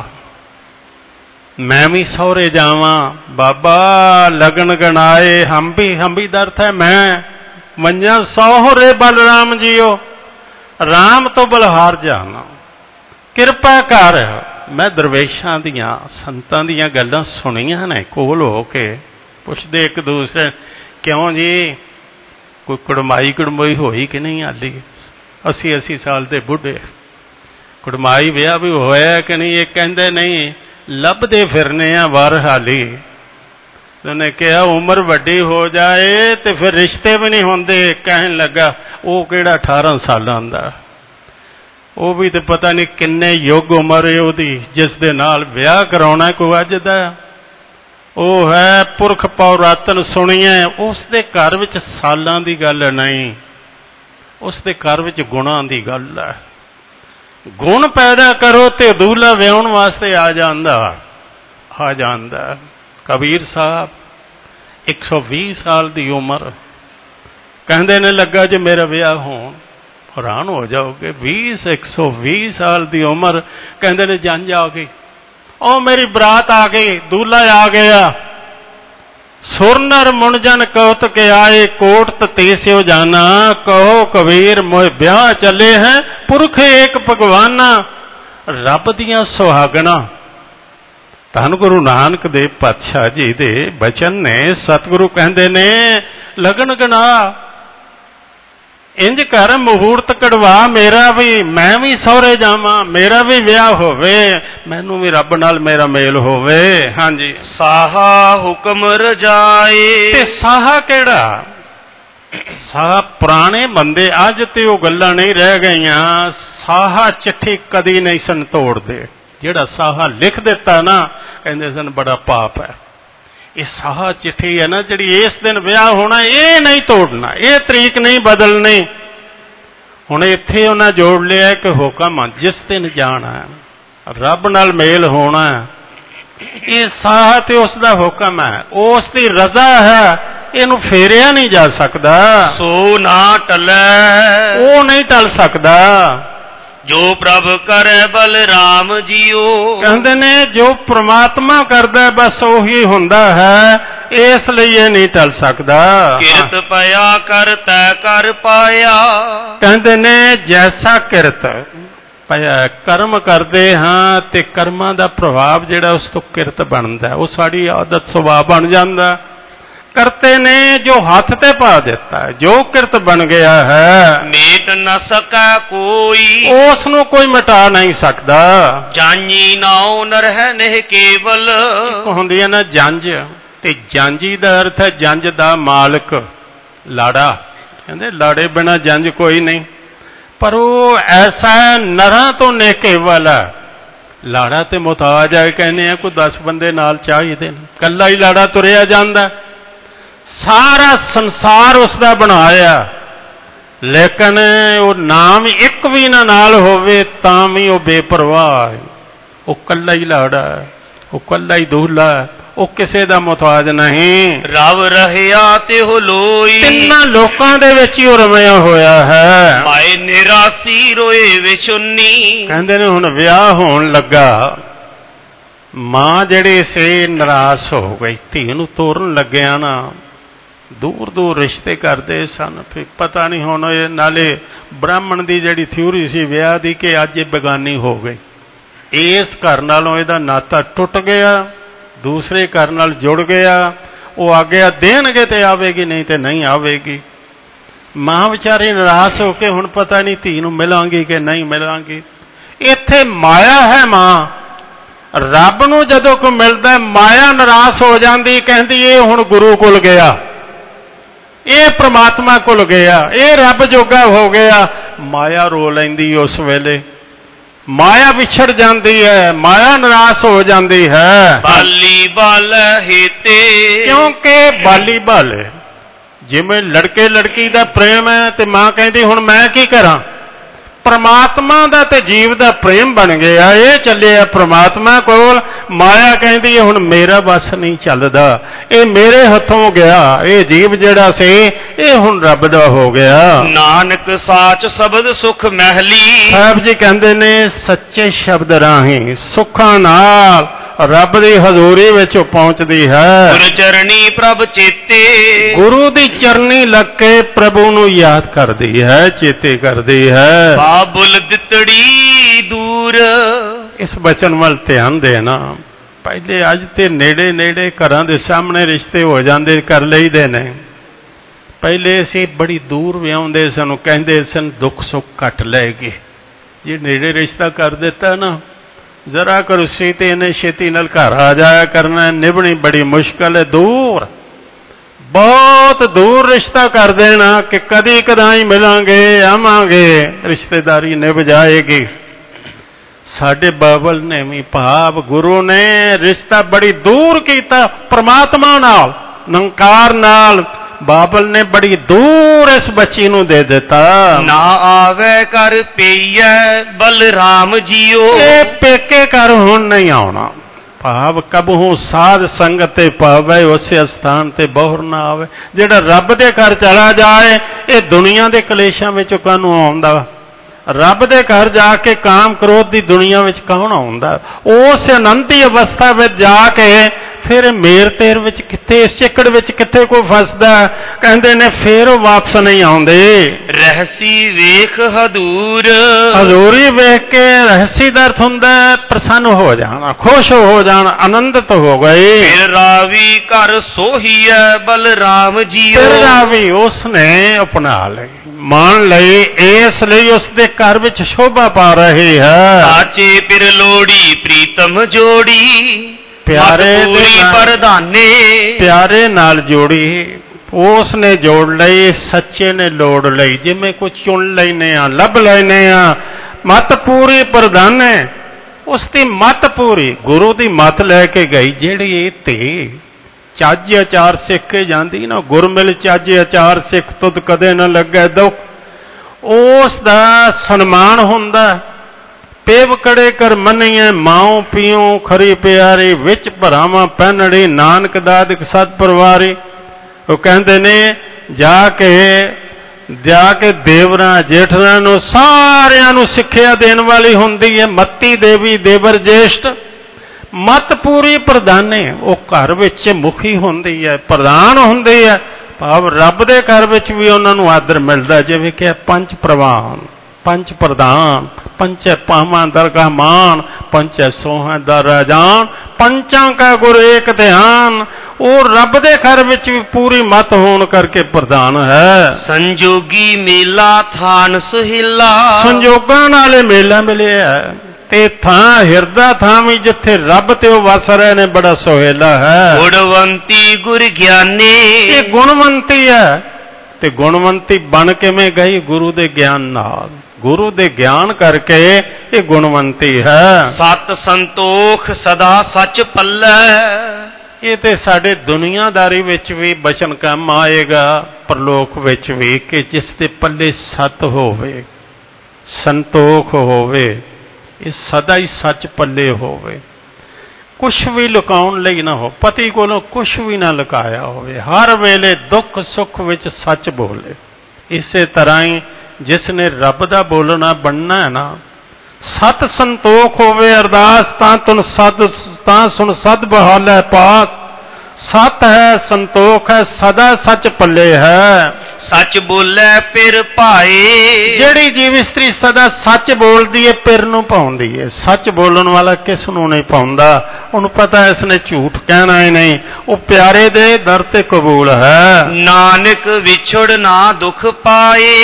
[SPEAKER 2] ਮੈਂ ਵੀ ਸਹੁਰੇ ਜਾਵਾਂ। ਬਾਬਾ ਲਗਨ ਗਣਾਏ ਹੰਬੀ, ਹੰਬੀ ਦਾ ਅਰਥ ਹੈ ਮੈਂ ਮੰਨਿਆ ਸਹੁਰੇ ਬਲਰਾਮ ਜੀਓ। ਰਾਮ ਤੋਂ ਬਲਹਾਰ ਜਾਣਾ, ਕਿਰਪਾ ਕਰ। ਮੈਂ ਦਰਵੇਸ਼ਾਂ ਦੀਆਂ, ਸੰਤਾਂ ਦੀਆਂ ਗੱਲਾਂ ਸੁਣੀਆਂ ਨੇ, ਕੋਲ ਹੋ ਕੇ ਪੁੱਛਦੇ ਇੱਕ ਦੂਸਰੇ, ਕਿਉਂ ਜੀ ਕੋਈ ਕੁੜਮਾਈ ਕੁੜਮੋਈ ਹੋਈ ਕਿ ਨਹੀਂ? ਹਾਲੀ ਅੱਸੀ ਅੱਸੀ ਸਾਲ ਦੇ ਬੁੱਢੇ, ਕੁੜਮਾਈ ਵਿਆਹ ਵੀ ਹੋਇਆ ਕਿ ਨਹੀਂ? ਇਹ ਕਹਿੰਦੇ ਨਹੀਂ, ਲੱਭਦੇ ਫਿਰਨੇ ਆ ਵਰ ਹਾਲੀ। ਉਹਨੇ ਕਿਹਾ ਉਮਰ ਵੱਡੀ ਹੋ ਜਾਏ ਤੇ ਫਿਰ ਰਿਸ਼ਤੇ ਵੀ ਨਹੀਂ ਹੁੰਦੇ। ਕਹਿਣ ਲੱਗਾ ਉਹ ਕਿਹੜਾ ਅਠਾਰਾਂ ਸਾਲਾਂ ਦਾ, ਉਹ ਵੀ ਤੇ ਪਤਾ ਨਹੀਂ ਕਿੰਨੇ ਯੁੱਗ ਉਮਰ ਹੈ ਉਹਦੀ, ਜਿਸ ਦੇ ਨਾਲ ਵਿਆਹ ਕਰਾਉਣਾ ਕੋਈ ਅੱਜ ਦਾ। ਉਹ ਹੈ ਪੁਰਖ ਪੌਰਾਤਨ ਸੁਣੀਏ। ਉਸ ਦੇ ਘਰ ਵਿੱਚ ਸਾਲਾਂ ਦੀ ਗੱਲ ਨਹੀਂ, ਉਸ ਦੇ ਘਰ ਵਿੱਚ ਗੁਣਾਂ ਦੀ ਗੱਲ ਹੈ। ਗੁਣ ਪੈਦਾ ਕਰੋ ਤੇ ਦੂਲਾ ਵਿਆਹੁਣ ਵਾਸਤੇ ਆ ਜਾਂਦਾ, ਆ ਜਾਂਦਾ। ਕਬੀਰ ਸਾਹਿਬ ਇੱਕ ਸੌ ਵੀਹ ਸਾਲ ਦੀ ਉਮਰ, ਕਹਿੰਦੇ ਨੇ ਲੱਗਾ ਜੇ ਮੇਰਾ ਵਿਆਹ ਹੋਣ, ਹੈਰਾਨ ਹੋ ਜਾਓਗੇ। ਵੀਹ ਇੱਕ ਸੌ ਵੀਹ ਸਾਲ ਦੀ ਉਮਰ, ਕਹਿੰਦੇ ਨੇ ਜੰਝ ਆ ਗਈ, ਉਹ ਮੇਰੀ ਬਰਾਤ ਆ ਗਈ, ਦੂਲਾ ਆ ਗਿਆ। ਸੁਰਨਰ ਮੁਣਜਨ ਕਉਤ ਕੇ ਆਏ, ਕੋਟ ਤਤੀਸਿਓ ਜਾਨਾ। ਕਹੋ ਕਬੀਰ ਮੋਏ ਵਿਆਹ ਚੱਲੇ ਹੈ, ਪੁਰਖ ਏਕ ਭਗਵਾਨਾ। ਰੱਬ ਦੀਆਂ ਸੁਹਾਗਣਾ ਧੰਨ ਗੁਰੂ ਨਾਨਕ ਦੇਵ ਪਾਤਸ਼ਾਹ ਜੀ ਦੇ ਬਚਨ ਨੇ। ਸਤਿਗੁਰੂ ਕਹਿੰਦੇ ਨੇ ਲਗਨ ਗਣਾ, ਇੰਜ ਕਰ ਮੁਹੂਰਤ ਕਢਵਾ ਮੇਰਾ ਵੀ, ਮੈਂ ਵੀ ਸਹੁਰੇ ਜਾਵਾਂ, ਮੇਰਾ ਵੀ ਵਿਆਹ ਹੋਵੇ, ਮੈਨੂੰ ਵੀ ਰੱਬ ਨਾਲ ਮੇਰਾ ਮੇਲ ਹੋਵੇ। ਹਾਂਜੀ।
[SPEAKER 1] ਸਾਹਾ ਹੁਕਮ ਰਜਾਏ।
[SPEAKER 2] ਤੇ ਸਾਹਾ ਕਿਹੜਾ? ਸਾਹਾ ਪੁਰਾਣੇ ਬੰਦੇ, ਅੱਜ ਤੇ ਉਹ ਗੱਲਾਂ ਨਹੀਂ ਰਹਿ ਗਈਆਂ। ਸਾਹਾ ਚਿੱਠੀ ਕਦੀ ਨਹੀਂ ਸਨ ਤੋੜਦੇ। ਜਿਹੜਾ ਸਾਹਾ ਲਿਖ ਦਿੱਤਾ ਨਾ, ਕਹਿੰਦੇ ਸਨ ਬੜਾ ਪਾਪ ਹੈ। ਇਹ ਸਾਹਾ ਚਿੱਠੀ ਹੈ ਨਾ ਜਿਹੜੀ, ਇਸ ਦਿਨ ਵਿਆਹ ਹੋਣਾ, ਇਹ ਨਹੀਂ ਤੋੜਨਾ, ਇਹ ਤਰੀਕ ਨਹੀਂ ਬਦਲਣੀ। ਹੁਣ ਇੱਥੇ ਉਹਨਾਂ ਜੋੜ ਲਿਆ ਕਿ ਹੁਕਮ ਜਿਸ ਦਿਨ ਜਾਣਾ, ਰੱਬ ਨਾਲ ਮੇਲ ਹੋਣਾ, ਇਹ ਸਾਹਾ ਤੇ ਉਸ ਦਾ ਹੁਕਮ ਹੈ, ਉਸ ਦੀ ਰਜ਼ਾ ਹੈ, ਇਹਨੂੰ ਫੇਰਿਆ ਨਹੀਂ ਜਾ ਸਕਦਾ।
[SPEAKER 1] ਸੋ ਨਾ ਟਲੈ,
[SPEAKER 2] ਉਹ ਨਹੀਂ ਟਲ ਸਕਦਾ।
[SPEAKER 1] ਜੋ ਪ੍ਰਭ ਕਰੇ ਬਲਰਾਮ ਜੀਓ। ਕਹਿੰਦੇ
[SPEAKER 2] ਨੇ ਜੋ ਪ੍ਰਮਾਤਮਾ ਕਰਦਾ ਬਸ ਉਹੀ ਹੁੰਦਾ ਹੈ, ਇਸ ਲਈ ਇਹ ਨਹੀਂ ਟਲ ਸਕਦਾ।
[SPEAKER 1] ਕਿਰਤ ਪਿਆ ਕਰ ਤੈ ਕਰ ਪਾਇਆ।
[SPEAKER 2] ਕਹਿੰਦੇ ਨੇ ਜੈਸਾ ਕਿਰਤ ਪਾਇਆ। ਕਰਮ ਕਰਦੇ ਹਾਂ ਤੇ ਕਰਮਾਂ ਦਾ ਪ੍ਰਭਾਵ ਜਿਹੜਾ ਉਸ ਤੋਂ ਕਿਰਤ ਬਣਦਾ, ਉਹ ਸਾਡੀ ਆਦਤ ਸੁਭਾਅ ਬਣ ਜਾਂਦਾ। ਕਰਤੇ ਨੇ ਜੋ ਹੱਥ ਤੇ ਪਾ ਦਿੱਤਾ, ਜੋ ਕਿਰਤ ਬਣ ਗਿਆ ਹੈ,
[SPEAKER 1] ਮੇਟ ਨ ਸਕੈ ਕੋਈ,
[SPEAKER 2] ਉਸ ਨੂੰ ਕੋਈ ਮਿਟਾ ਨਹੀਂ ਸਕਦਾ।
[SPEAKER 1] ਜਾਨੀ ਨਾਉ ਨ ਰਹਿ ਨਹਿ ਕੇਵਲ।
[SPEAKER 2] ਹੁੰਦੀ ਹੈ ਨਾ ਜੰਝ, ਤੇ ਜਾਂਜੀ ਦਾ ਅਰਥ ਹੈ ਜੰਝ ਦਾ ਮਾਲਕ, ਲਾੜਾ। ਕਹਿੰਦੇ ਲਾੜੇ ਬਿਨਾਂ ਜੰਝ ਕੋਈ ਨਹੀਂ, ਪਰ ਉਹ ਐਸਾ ਨਰਾਂ ਤੋਂ ਨੇਕੇਵਲ ਹੈ। ਲਾੜਾ ਤੇ ਮੁਹਤਾਜ ਹੈ, ਕਹਿੰਦੇ ਆ ਕੋਈ ਦਸ ਬੰਦੇ ਨਾਲ ਚਾਹੀਦੇ ਨੇ, ਇਕੱਲਾ ਹੀ ਲਾੜਾ ਤੁਰਿਆ ਜਾਂਦਾ। ਸਾਰਾ ਸੰਸਾਰ ਉਸ ਦਾ ਬਣਾਇਆ, ਲੇਕਿਨ ਉਹ ਨਾਮ ਇੱਕ ਵੀ ਨਾ ਨਾਲ ਹੋਵੇ ਤਾਂ ਵੀ ਉਹ ਬੇਪਰਵਾਹ ਹੈ। ਉਹ ਇਕੱਲਾ ਹੀ ਲਾੜਾ, ਉਹ ਇਕੱਲਾ ਹੀ ਦੂਹਲਾ, ਉਹ ਕਿਸੇ ਦਾ ਮੁਹਤਾਜ ਨਹੀਂ।
[SPEAKER 1] ਰਵ ਰਹਿਆ ਤੇ ਹੋ ਲੋਈ,
[SPEAKER 2] ਤਿੰਨਾਂ ਲੋਕਾਂ ਦੇ ਵਿੱਚ ਹੀ ਉਹ ਰਮਿਆ ਹੋਇਆ ਹੈ।
[SPEAKER 1] ਮਾਏ ਨਿਰਾਸੀ ਰੋਏ ਵਿਸ਼ੁੰਨੀ।
[SPEAKER 2] ਕਹਿੰਦੇ ਨੇ ਹੁਣ ਵਿਆਹ ਹੋਣ ਲੱਗਾ, ਮਾਂ ਜਿਹੜੀ ਸੀ ਨਿਰਾਸ਼ ਹੋ ਗਈ। ਧੀ ਨੂੰ ਤੋਰਨ ਲੱਗਿਆ ਨਾ, ਦੂਰ ਦੂਰ ਰਿਸ਼ਤੇ ਕਰਦੇ ਸਨ, ਫਿਰ ਪਤਾ ਨਹੀਂ ਹੁਣ ਇਹ ਨਾਲੇ ਬ੍ਰਾਹਮਣ ਦੀ ਜਿਹੜੀ ਥਿਊਰੀ ਸੀ ਵਿਆਹ ਦੀ ਕਿ ਅੱਜ ਇਹ ਬੇਗਾਨੀ ਹੋ ਗਈ, ਇਸ ਘਰ ਨਾਲੋਂ ਇਹਦਾ ਨਾਤਾ ਟੁੱਟ ਗਿਆ, ਦੂਸਰੇ ਘਰ ਨਾਲ ਜੁੜ ਗਿਆ। ਉਹ ਆਗਿਆ ਦੇਣਗੇ ਤੇ ਆਵੇਗੀ, ਨਹੀਂ ਤੇ ਨਹੀਂ ਆਵੇਗੀ। ਮਾਂ ਵਿਚਾਰੀ ਨਿਰਾਸ਼ ਹੋ ਕੇ ਹੁਣ ਪਤਾ ਨਹੀਂ ਧੀ ਨੂੰ ਮਿਲਾਂਗੀ ਕਿ ਨਹੀਂ ਮਿਲਾਂਗੀ। ਇੱਥੇ ਮਾਇਆ ਹੈ। ਮਾਂ ਰੱਬ ਨੂੰ ਜਦੋਂ ਕੋਈ ਮਿਲਦਾ ਮਾਇਆ ਨਿਰਾਸ਼ ਹੋ ਜਾਂਦੀ, ਕਹਿੰਦੀ ਇਹ ਹੁਣ ਗੁਰੂ ਕੋਲ ਗਿਆ, ਇਹ ਪ੍ਰਮਾਤਮਾ ਕੋਲ ਗਿਆ, ਇਹ ਰੱਬ ਜੋਗਾ ਹੋ ਗਿਆ। ਮਾਇਆ ਰੋ ਲੈਂਦੀ ਉਸ ਵੇਲੇ, ਮਾਇਆ ਵਿਛੜ ਜਾਂਦੀ ਹੈ, ਮਾਇਆ ਨਿਰਾਸ਼ ਹੋ ਜਾਂਦੀ ਹੈ।
[SPEAKER 1] ਬਾਲੀ ਬਾਲ ਹੇਤੇ,
[SPEAKER 2] ਕਿਉਂਕਿ ਬਾਲੀ ਬਾਲ ਜਿਵੇਂ ਲੜਕੇ ਲੜਕੀ ਦਾ ਪ੍ਰੇਮ ਹੈ, ਤੇ ਮਾਂ ਕਹਿੰਦੀ ਹੁਣ ਮੈਂ ਕੀ ਕਰਾਂ। ਪ੍ਰਮਾਤਮਾ ਦਾ ਤੇ ਜੀਵ ਦਾ ਪ੍ਰੇਮ ਬਣ ਗਿਆ, ਇਹ ਚੱਲਿਆ ਪ੍ਰਮਾਤਮਾ ਕੋਲ। ਮਾਇਆ ਕਹਿੰਦੀ ਹੁਣ ਮੇਰਾ ਬਸ ਨਹੀਂ ਚੱਲਦਾ, ਇਹ ਮੇਰੇ ਹੱਥੋਂ ਗਿਆ, ਇਹ ਜੀਵ ਜਿਹੜਾ ਸੀ ਇਹ ਹੁਣ ਰੱਬ ਦਾ ਹੋ ਗਿਆ।
[SPEAKER 1] ਨਾਨਕ ਸਾਚ ਸ਼ਬਦ ਸੁਖ ਮਹਿਲੀ,
[SPEAKER 2] ਸਾਹਿਬ ਜੀ ਕਹਿੰਦੇ ਨੇ ਸੱਚੇ ਸ਼ਬਦ ਰਾਹੀਂ ਸੁੱਖਾਂ ਨਾਲ ਰੱਬ ਦੀ ਹਜ਼ੂਰੀ ਵਿੱਚ ਪਹੁੰਚਦੀ ਹੈ।
[SPEAKER 1] ਗੁਰ ਚਰਣੀ ਪ੍ਰਭ ਚੇਤੇ,
[SPEAKER 2] ਗੁਰੂ ਦੀ ਚਰਨੀ ਲੱਗ ਕੇ ਪ੍ਰਭੂ ਨੂੰ ਯਾਦ ਕਰਦੀ ਹੈ, ਚੇਤੇ ਕਰਦੀ ਹੈ।
[SPEAKER 1] ਬਾਬੁਲ ਦਿੱਤੜੀ ਦੂਰ,
[SPEAKER 2] ਇਸ ਬਚਨ ਵੱਲ ਧਿਆਨ ਦੇਣਾ। ਪਹਿਲੇ ਅੱਜ ਤੇ ਨੇੜੇ ਨੇੜੇ ਘਰਾਂ ਦੇ ਸਾਹਮਣੇ ਰਿਸ਼ਤੇ ਹੋ ਜਾਂਦੇ, ਕਰ ਲਈਦੇ ਨੇ। ਪਹਿਲੇ ਅਸੀਂ ਬੜੀ ਦੂਰ ਵਿਆਹੁੰਦੇ ਸਨ, ਕਹਿੰਦੇ ਸਨ ਦੁੱਖ ਸੁੱਖ ਕੱਟ ਲੈਗੇ। ਜੇ ਨੇੜੇ ਰਿਸ਼ਤਾ ਕਰ ਦਿੱਤਾ ਨਾ, ਜ਼ਰਾ ਕਰੁਸੀ ਤੇ ਇਹਨੇ ਛੇਤੀ ਨਾਲ ਘਰ ਆ ਜਾਇਆ ਕਰਨਾ, ਨਿਭਣੀ ਬੜੀ ਮੁਸ਼ਕਲ ਹੈ। ਦੂਰ, ਬਹੁਤ ਦੂਰ ਰਿਸ਼ਤਾ ਕਰ ਦੇਣਾ ਕਿ ਕਦੀ ਕਦਾਈ ਮਿਲਾਂਗੇ, ਆਵਾਂਗੇ, ਰਿਸ਼ਤੇਦਾਰੀ ਨਿਭ ਜਾਏਗੀ। ਸਾਡੇ ਬਾਬਲ ਨੇ ਵੀ ਭਾਵ ਗੁਰੂ ਨੇ ਰਿਸ਼ਤਾ ਬੜੀ ਦੂਰ ਕੀਤਾ ਪ੍ਰਮਾਤਮਾ ਨਾਲ, ਨਿਰੰਕਾਰ ਨਾਲ। ਬਾਬਲ ਨੇ ਬੜੀ ਦੂਰ ਇਸ ਬੱਚੀ ਨੂੰ ਦੇ ਦਿੱਤਾ।
[SPEAKER 1] ਨਾ ਆਵੇ ਕਰ ਪਈਐ ਬਲਰਾਮ ਜੀਓ,
[SPEAKER 2] ਇਹ ਪੇਕੇ ਘਰ ਹੁਣ ਨਹੀਂ ਆਉਣਾ। ਭਾਵ ਕਬਹੂ ਸਾਧ ਸੰਗਤ ਤੇ ਪਾਵੇ, ਉਸੇ ਸਥਾਨ ਤੇ ਬਹੁਰ ਨਾ ਆਵੇ। ਜਿਹੜਾ ਰੱਬ ਦੇ ਘਰ ਚਲਾ ਜਾਏ, ਇਹ ਦੁਨੀਆ ਦੇ ਕਲੇਸ਼ਾਂ ਵਿੱਚ ਕਾਹਨੂੰ ਆਉਂਦਾ। ਰੱਬ ਦੇ ਘਰ ਜਾ ਕੇ ਕਾਮ ਕ੍ਰੋਧ ਦੀ ਦੁਨੀਆ ਵਿੱਚ ਕੌਣ ਆਉਂਦਾ। ਉਸ ਆਨੰਦ ਦੀ ਅਵਸਥਾ ਵਿੱਚ ਜਾ ਕੇ ਫਿਰ ਮੇਰ ਤੇਰ ਵਿੱਚ ਕਿੱਥੇ, ਇਸ ਚੱਕੜ ਵਿੱਚ ਕਿੱਥੇ ਕੋਈ ਫਸਦਾ। ਕਹਿੰਦੇ ਨੇ ਫਿਰ ਉਹ ਵਾਪਸ ਨਹੀਂ ਆਉਂਦੇ।
[SPEAKER 1] ਰਹਿਸੀ ਵੇਖ ਹਦੂਰ,
[SPEAKER 2] ਹਜ਼ੂਰੀ ਵੇਖ ਕੇ ਰਹਿਸੀ ਦਾ ਅਰਥ ਹੁੰਦਾ ਪ੍ਰਸੰਨ ਹੋ ਜਾਣਾ, ਖੁਸ਼ ਹੋ ਜਾਣਾ, ਆਨੰਦਿਤ ਹੋ ਗਏ।
[SPEAKER 1] ਫਿਰ ਰਾਵੀ ਘਰ ਸੋਹੀਐ ਬਲਰਾਮ ਜੀਓ,
[SPEAKER 2] ਫਿਰ ਰਾਵੀ ਉਸਨੇ ਅਪਣਾ ਲਈ, ਮਾਣ ਲਈ, ਇਸ ਲਈ ਉਸ ਦੇ ਘਰ ਵਿੱਚ ਸ਼ੋਭਾ ਪਾ ਰਹੀ ਹੈ।
[SPEAKER 1] ਸਾਚੇ ਪਿਰ ਲੋੜੀ ਪ੍ਰੀਤਮ ਜੋੜੀ,
[SPEAKER 2] ਪਿਆਰੇ
[SPEAKER 1] ਪੂਰੀ ਪ੍ਰਧਾਨੇ,
[SPEAKER 2] ਪਿਆਰੇ ਨਾਲ ਜੋੜੀ ਉਸ ਨੇ ਜੋੜ ਲਈ, ਸੱਚੇ ਨੇ ਲੋੜ ਲਈ। ਜਿਵੇਂ ਕੁਝ ਚੁਣ ਲੈਨੇ ਆ, ਲੱਭ ਲੈਨੇ ਆ। ਮਤ ਪੂਰੀ ਪ੍ਰਧਾਨੇ, ਉਸ ਦੀ ਮਤ ਪੂਰੀ, ਗੁਰੂ ਦੀ ਮਤ ਲੈ ਕੇ ਗਈ। ਜਿਹੜੀ ਇਹ ਧੀ ਚੱਜ ਅਚਾਰ ਸਿੱਖ ਕੇ ਜਾਂਦੀ ਨਾ, ਗੁਰਮਿਲ ਚੱਜ ਅਚਾਰ ਸਿੱਖ ਤੁਧ ਕਦੇ ਨਾ ਲੱਗੇ ਦੁੱਖ, ਉਸ ਦਾ ਸਨਮਾਨ ਹੁੰਦਾ। ਪੇਵ ਕੜੇ ਕਰ ਮੰਨੀਏ ਮਾਉ ਪੀਉ ਖਰੀ ਪਿਆਰੀ, ਵਿੱਚ ਭਰਾਵਾਂ ਪਹਿਨੜੀ ਨਾਨਕ ਦਾਦਿਕ ਸਤ ਪਰਵਾਰੀ। ਉਹ ਕਹਿੰਦੇ ਨੇ ਜਾ ਕੇ ਜਾ ਕੇ ਦੇਵਰਾਂ ਜੇਠਰਾਂ ਨੂੰ ਸਾਰਿਆਂ ਨੂੰ ਸਿੱਖਿਆ ਦੇਣ ਵਾਲੀ ਹੁੰਦੀ ਹੈ। ਮੱਤੀ ਦੇਵੀ ਦੇਵਰ ਜੇਸ਼ਟ, ਮਤ ਪੂਰੀ ਪ੍ਰਧਾਨੇ। ਉਹ ਘਰ ਵਿੱਚ ਮੁਖੀ ਹੁੰਦੀ ਹੈ, ਪ੍ਰਧਾਨ ਹੁੰਦੀ ਹੈ। ਭਾਵ ਰੱਬ ਦੇ ਘਰ ਵਿੱਚ ਵੀ ਉਹਨਾਂ ਨੂੰ ਆਦਰ ਮਿਲਦਾ। ਜਿਵੇਂ ਕਿ ਪੰਜ ਪ੍ਰਵਾਨ, ਪੰਜ ਪ੍ਰਧਾਨ, पंचै पावां दरगाह मान, पंचै सोहां दर जान, पंचां का गुर एक ध्यान। वो रब दे घर विच भी पूरी मत होने करके प्रधान है।
[SPEAKER 1] संजोगी मेला थान सुहेला,
[SPEAKER 2] संजोगां नाले मेला मिलिया ते थां हिरदा थां भी जिथे रब ते वो वस रहे ने बड़ा सुहेला है।
[SPEAKER 1] गुणवंती गुर ज्ञानी,
[SPEAKER 2] ये गुणवंती है ते गुणवंती बन किवें गई? गुरु दे ज्ञान नाल, गुरु दे ज्ञान करके ये गुणवंती है।
[SPEAKER 1] सत संतोख सदा सच पल्लै,
[SPEAKER 2] ये ते साडे दुनियादारी विच भी बचन काम आएगा, परलोक विच भी, कि जिस दे पल्ले सत होवे, संतोख होवे, ये सदा ही सच पल्ले होवे, कुछ भी लुकाउण लई ना हो, पति कोलों कुछ भी ना लुकाया होवे, हर वेले दुख सुख विच सच बोले। इसे तरह ही जिसने रब दा बोलना बनना है ना, सत संतोख होवे अरदास तां तुन सद तां सुन सद बहालै पास। सत है, संतोख है, सदा सच पल्ले है।
[SPEAKER 1] सच बोलै पिर भाए,
[SPEAKER 2] जेड़ी जीव स्त्री सदा सच बोलती है पिर नूं पाउंदी है। सच बोलण वाला किस नूं नहीं पाउंदा, उन्हें पता है इसने झूठ कहना ही नहीं, वो प्यारे दे दर ते कबूल है।
[SPEAKER 1] नानक विछड़ ना दुख पाए,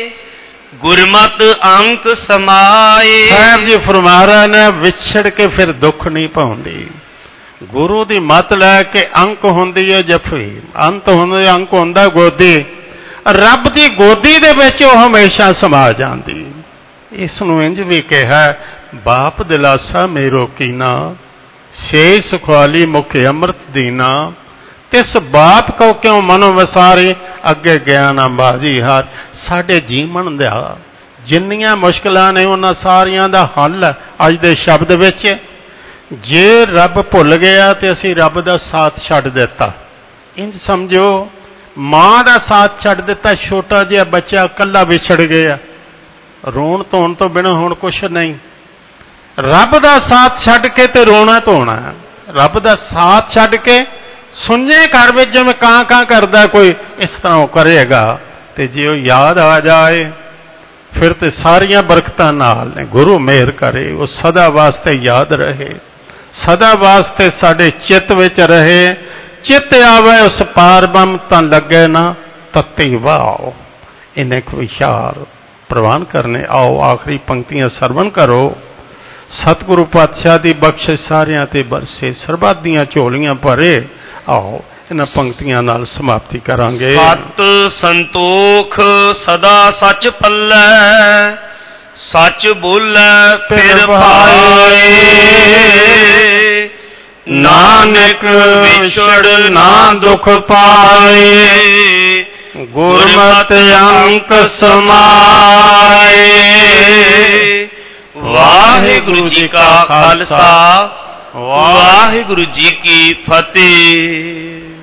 [SPEAKER 1] गुरमत अंक समाए।
[SPEAKER 2] साहब जी फरमा रहे ने विछड़ के फिर दुख नहीं पाउंदी, गुरु दी मत लैके अंक हुंदी है जफी, अंत हुंदे अंक हुंदा गोदी, रब दी गोदी दे विच वो हमेशा समा जांदी। इस नूं इंज भी कहा, बाप दिलासा मेरो कीना, छे सुखाली मुख अमृत दीना। तिस बाप को क्यों मनो वसारे, अगे ज्ञान अंबाजी हार। साडे जीवन दा जिन्नियां मुश्किलां ने उन्हां सारियां दा हल अज दे शब्द विच, जे रब भुल गया तो असी रब का साथ छड्ड दिता। इंज समझो मां का साथ छड्ड दिता, छोटा जिहा बच्चा कला विछड़ गया, रोण धोण तो बिना हुण कुछ नहीं। रब का साथ छड्ड के तो रोना धोना, रब का साथ छड्ड के सुंजे घर में जिवें कां कां करदा कोई, इस तरह वो करेगा। तो जे वो याद आ जाए फिर तो सारिया बरकतां नाल ने। गुरु मेहर करे वो सदा वास्ते याद रहे, सदा वास्ते साडे चित्त विच रहे। चित्त आवे उस पार बम तां लगे ना तत्ती वाओ। इन्हें को विचार प्रवान करने आओ, आखिरी पंक्तियां सरवण करो। सतगुरु पातशाह की बख्शिश सारियां ते बरसे, सरबत दियां झोलियां भरे। आओ इन्हां पंक्तियां नाल समाप्ति करांगे।
[SPEAKER 1] सत संतोख सदा सच पल्लै, सच बोलै फिर भाए। नानक विछड़ ना दुख पाए,
[SPEAKER 2] गुरमत अंक समाए।
[SPEAKER 1] वाहिगुरु जी का खालसा, वाहिगुरु जी की फतेह।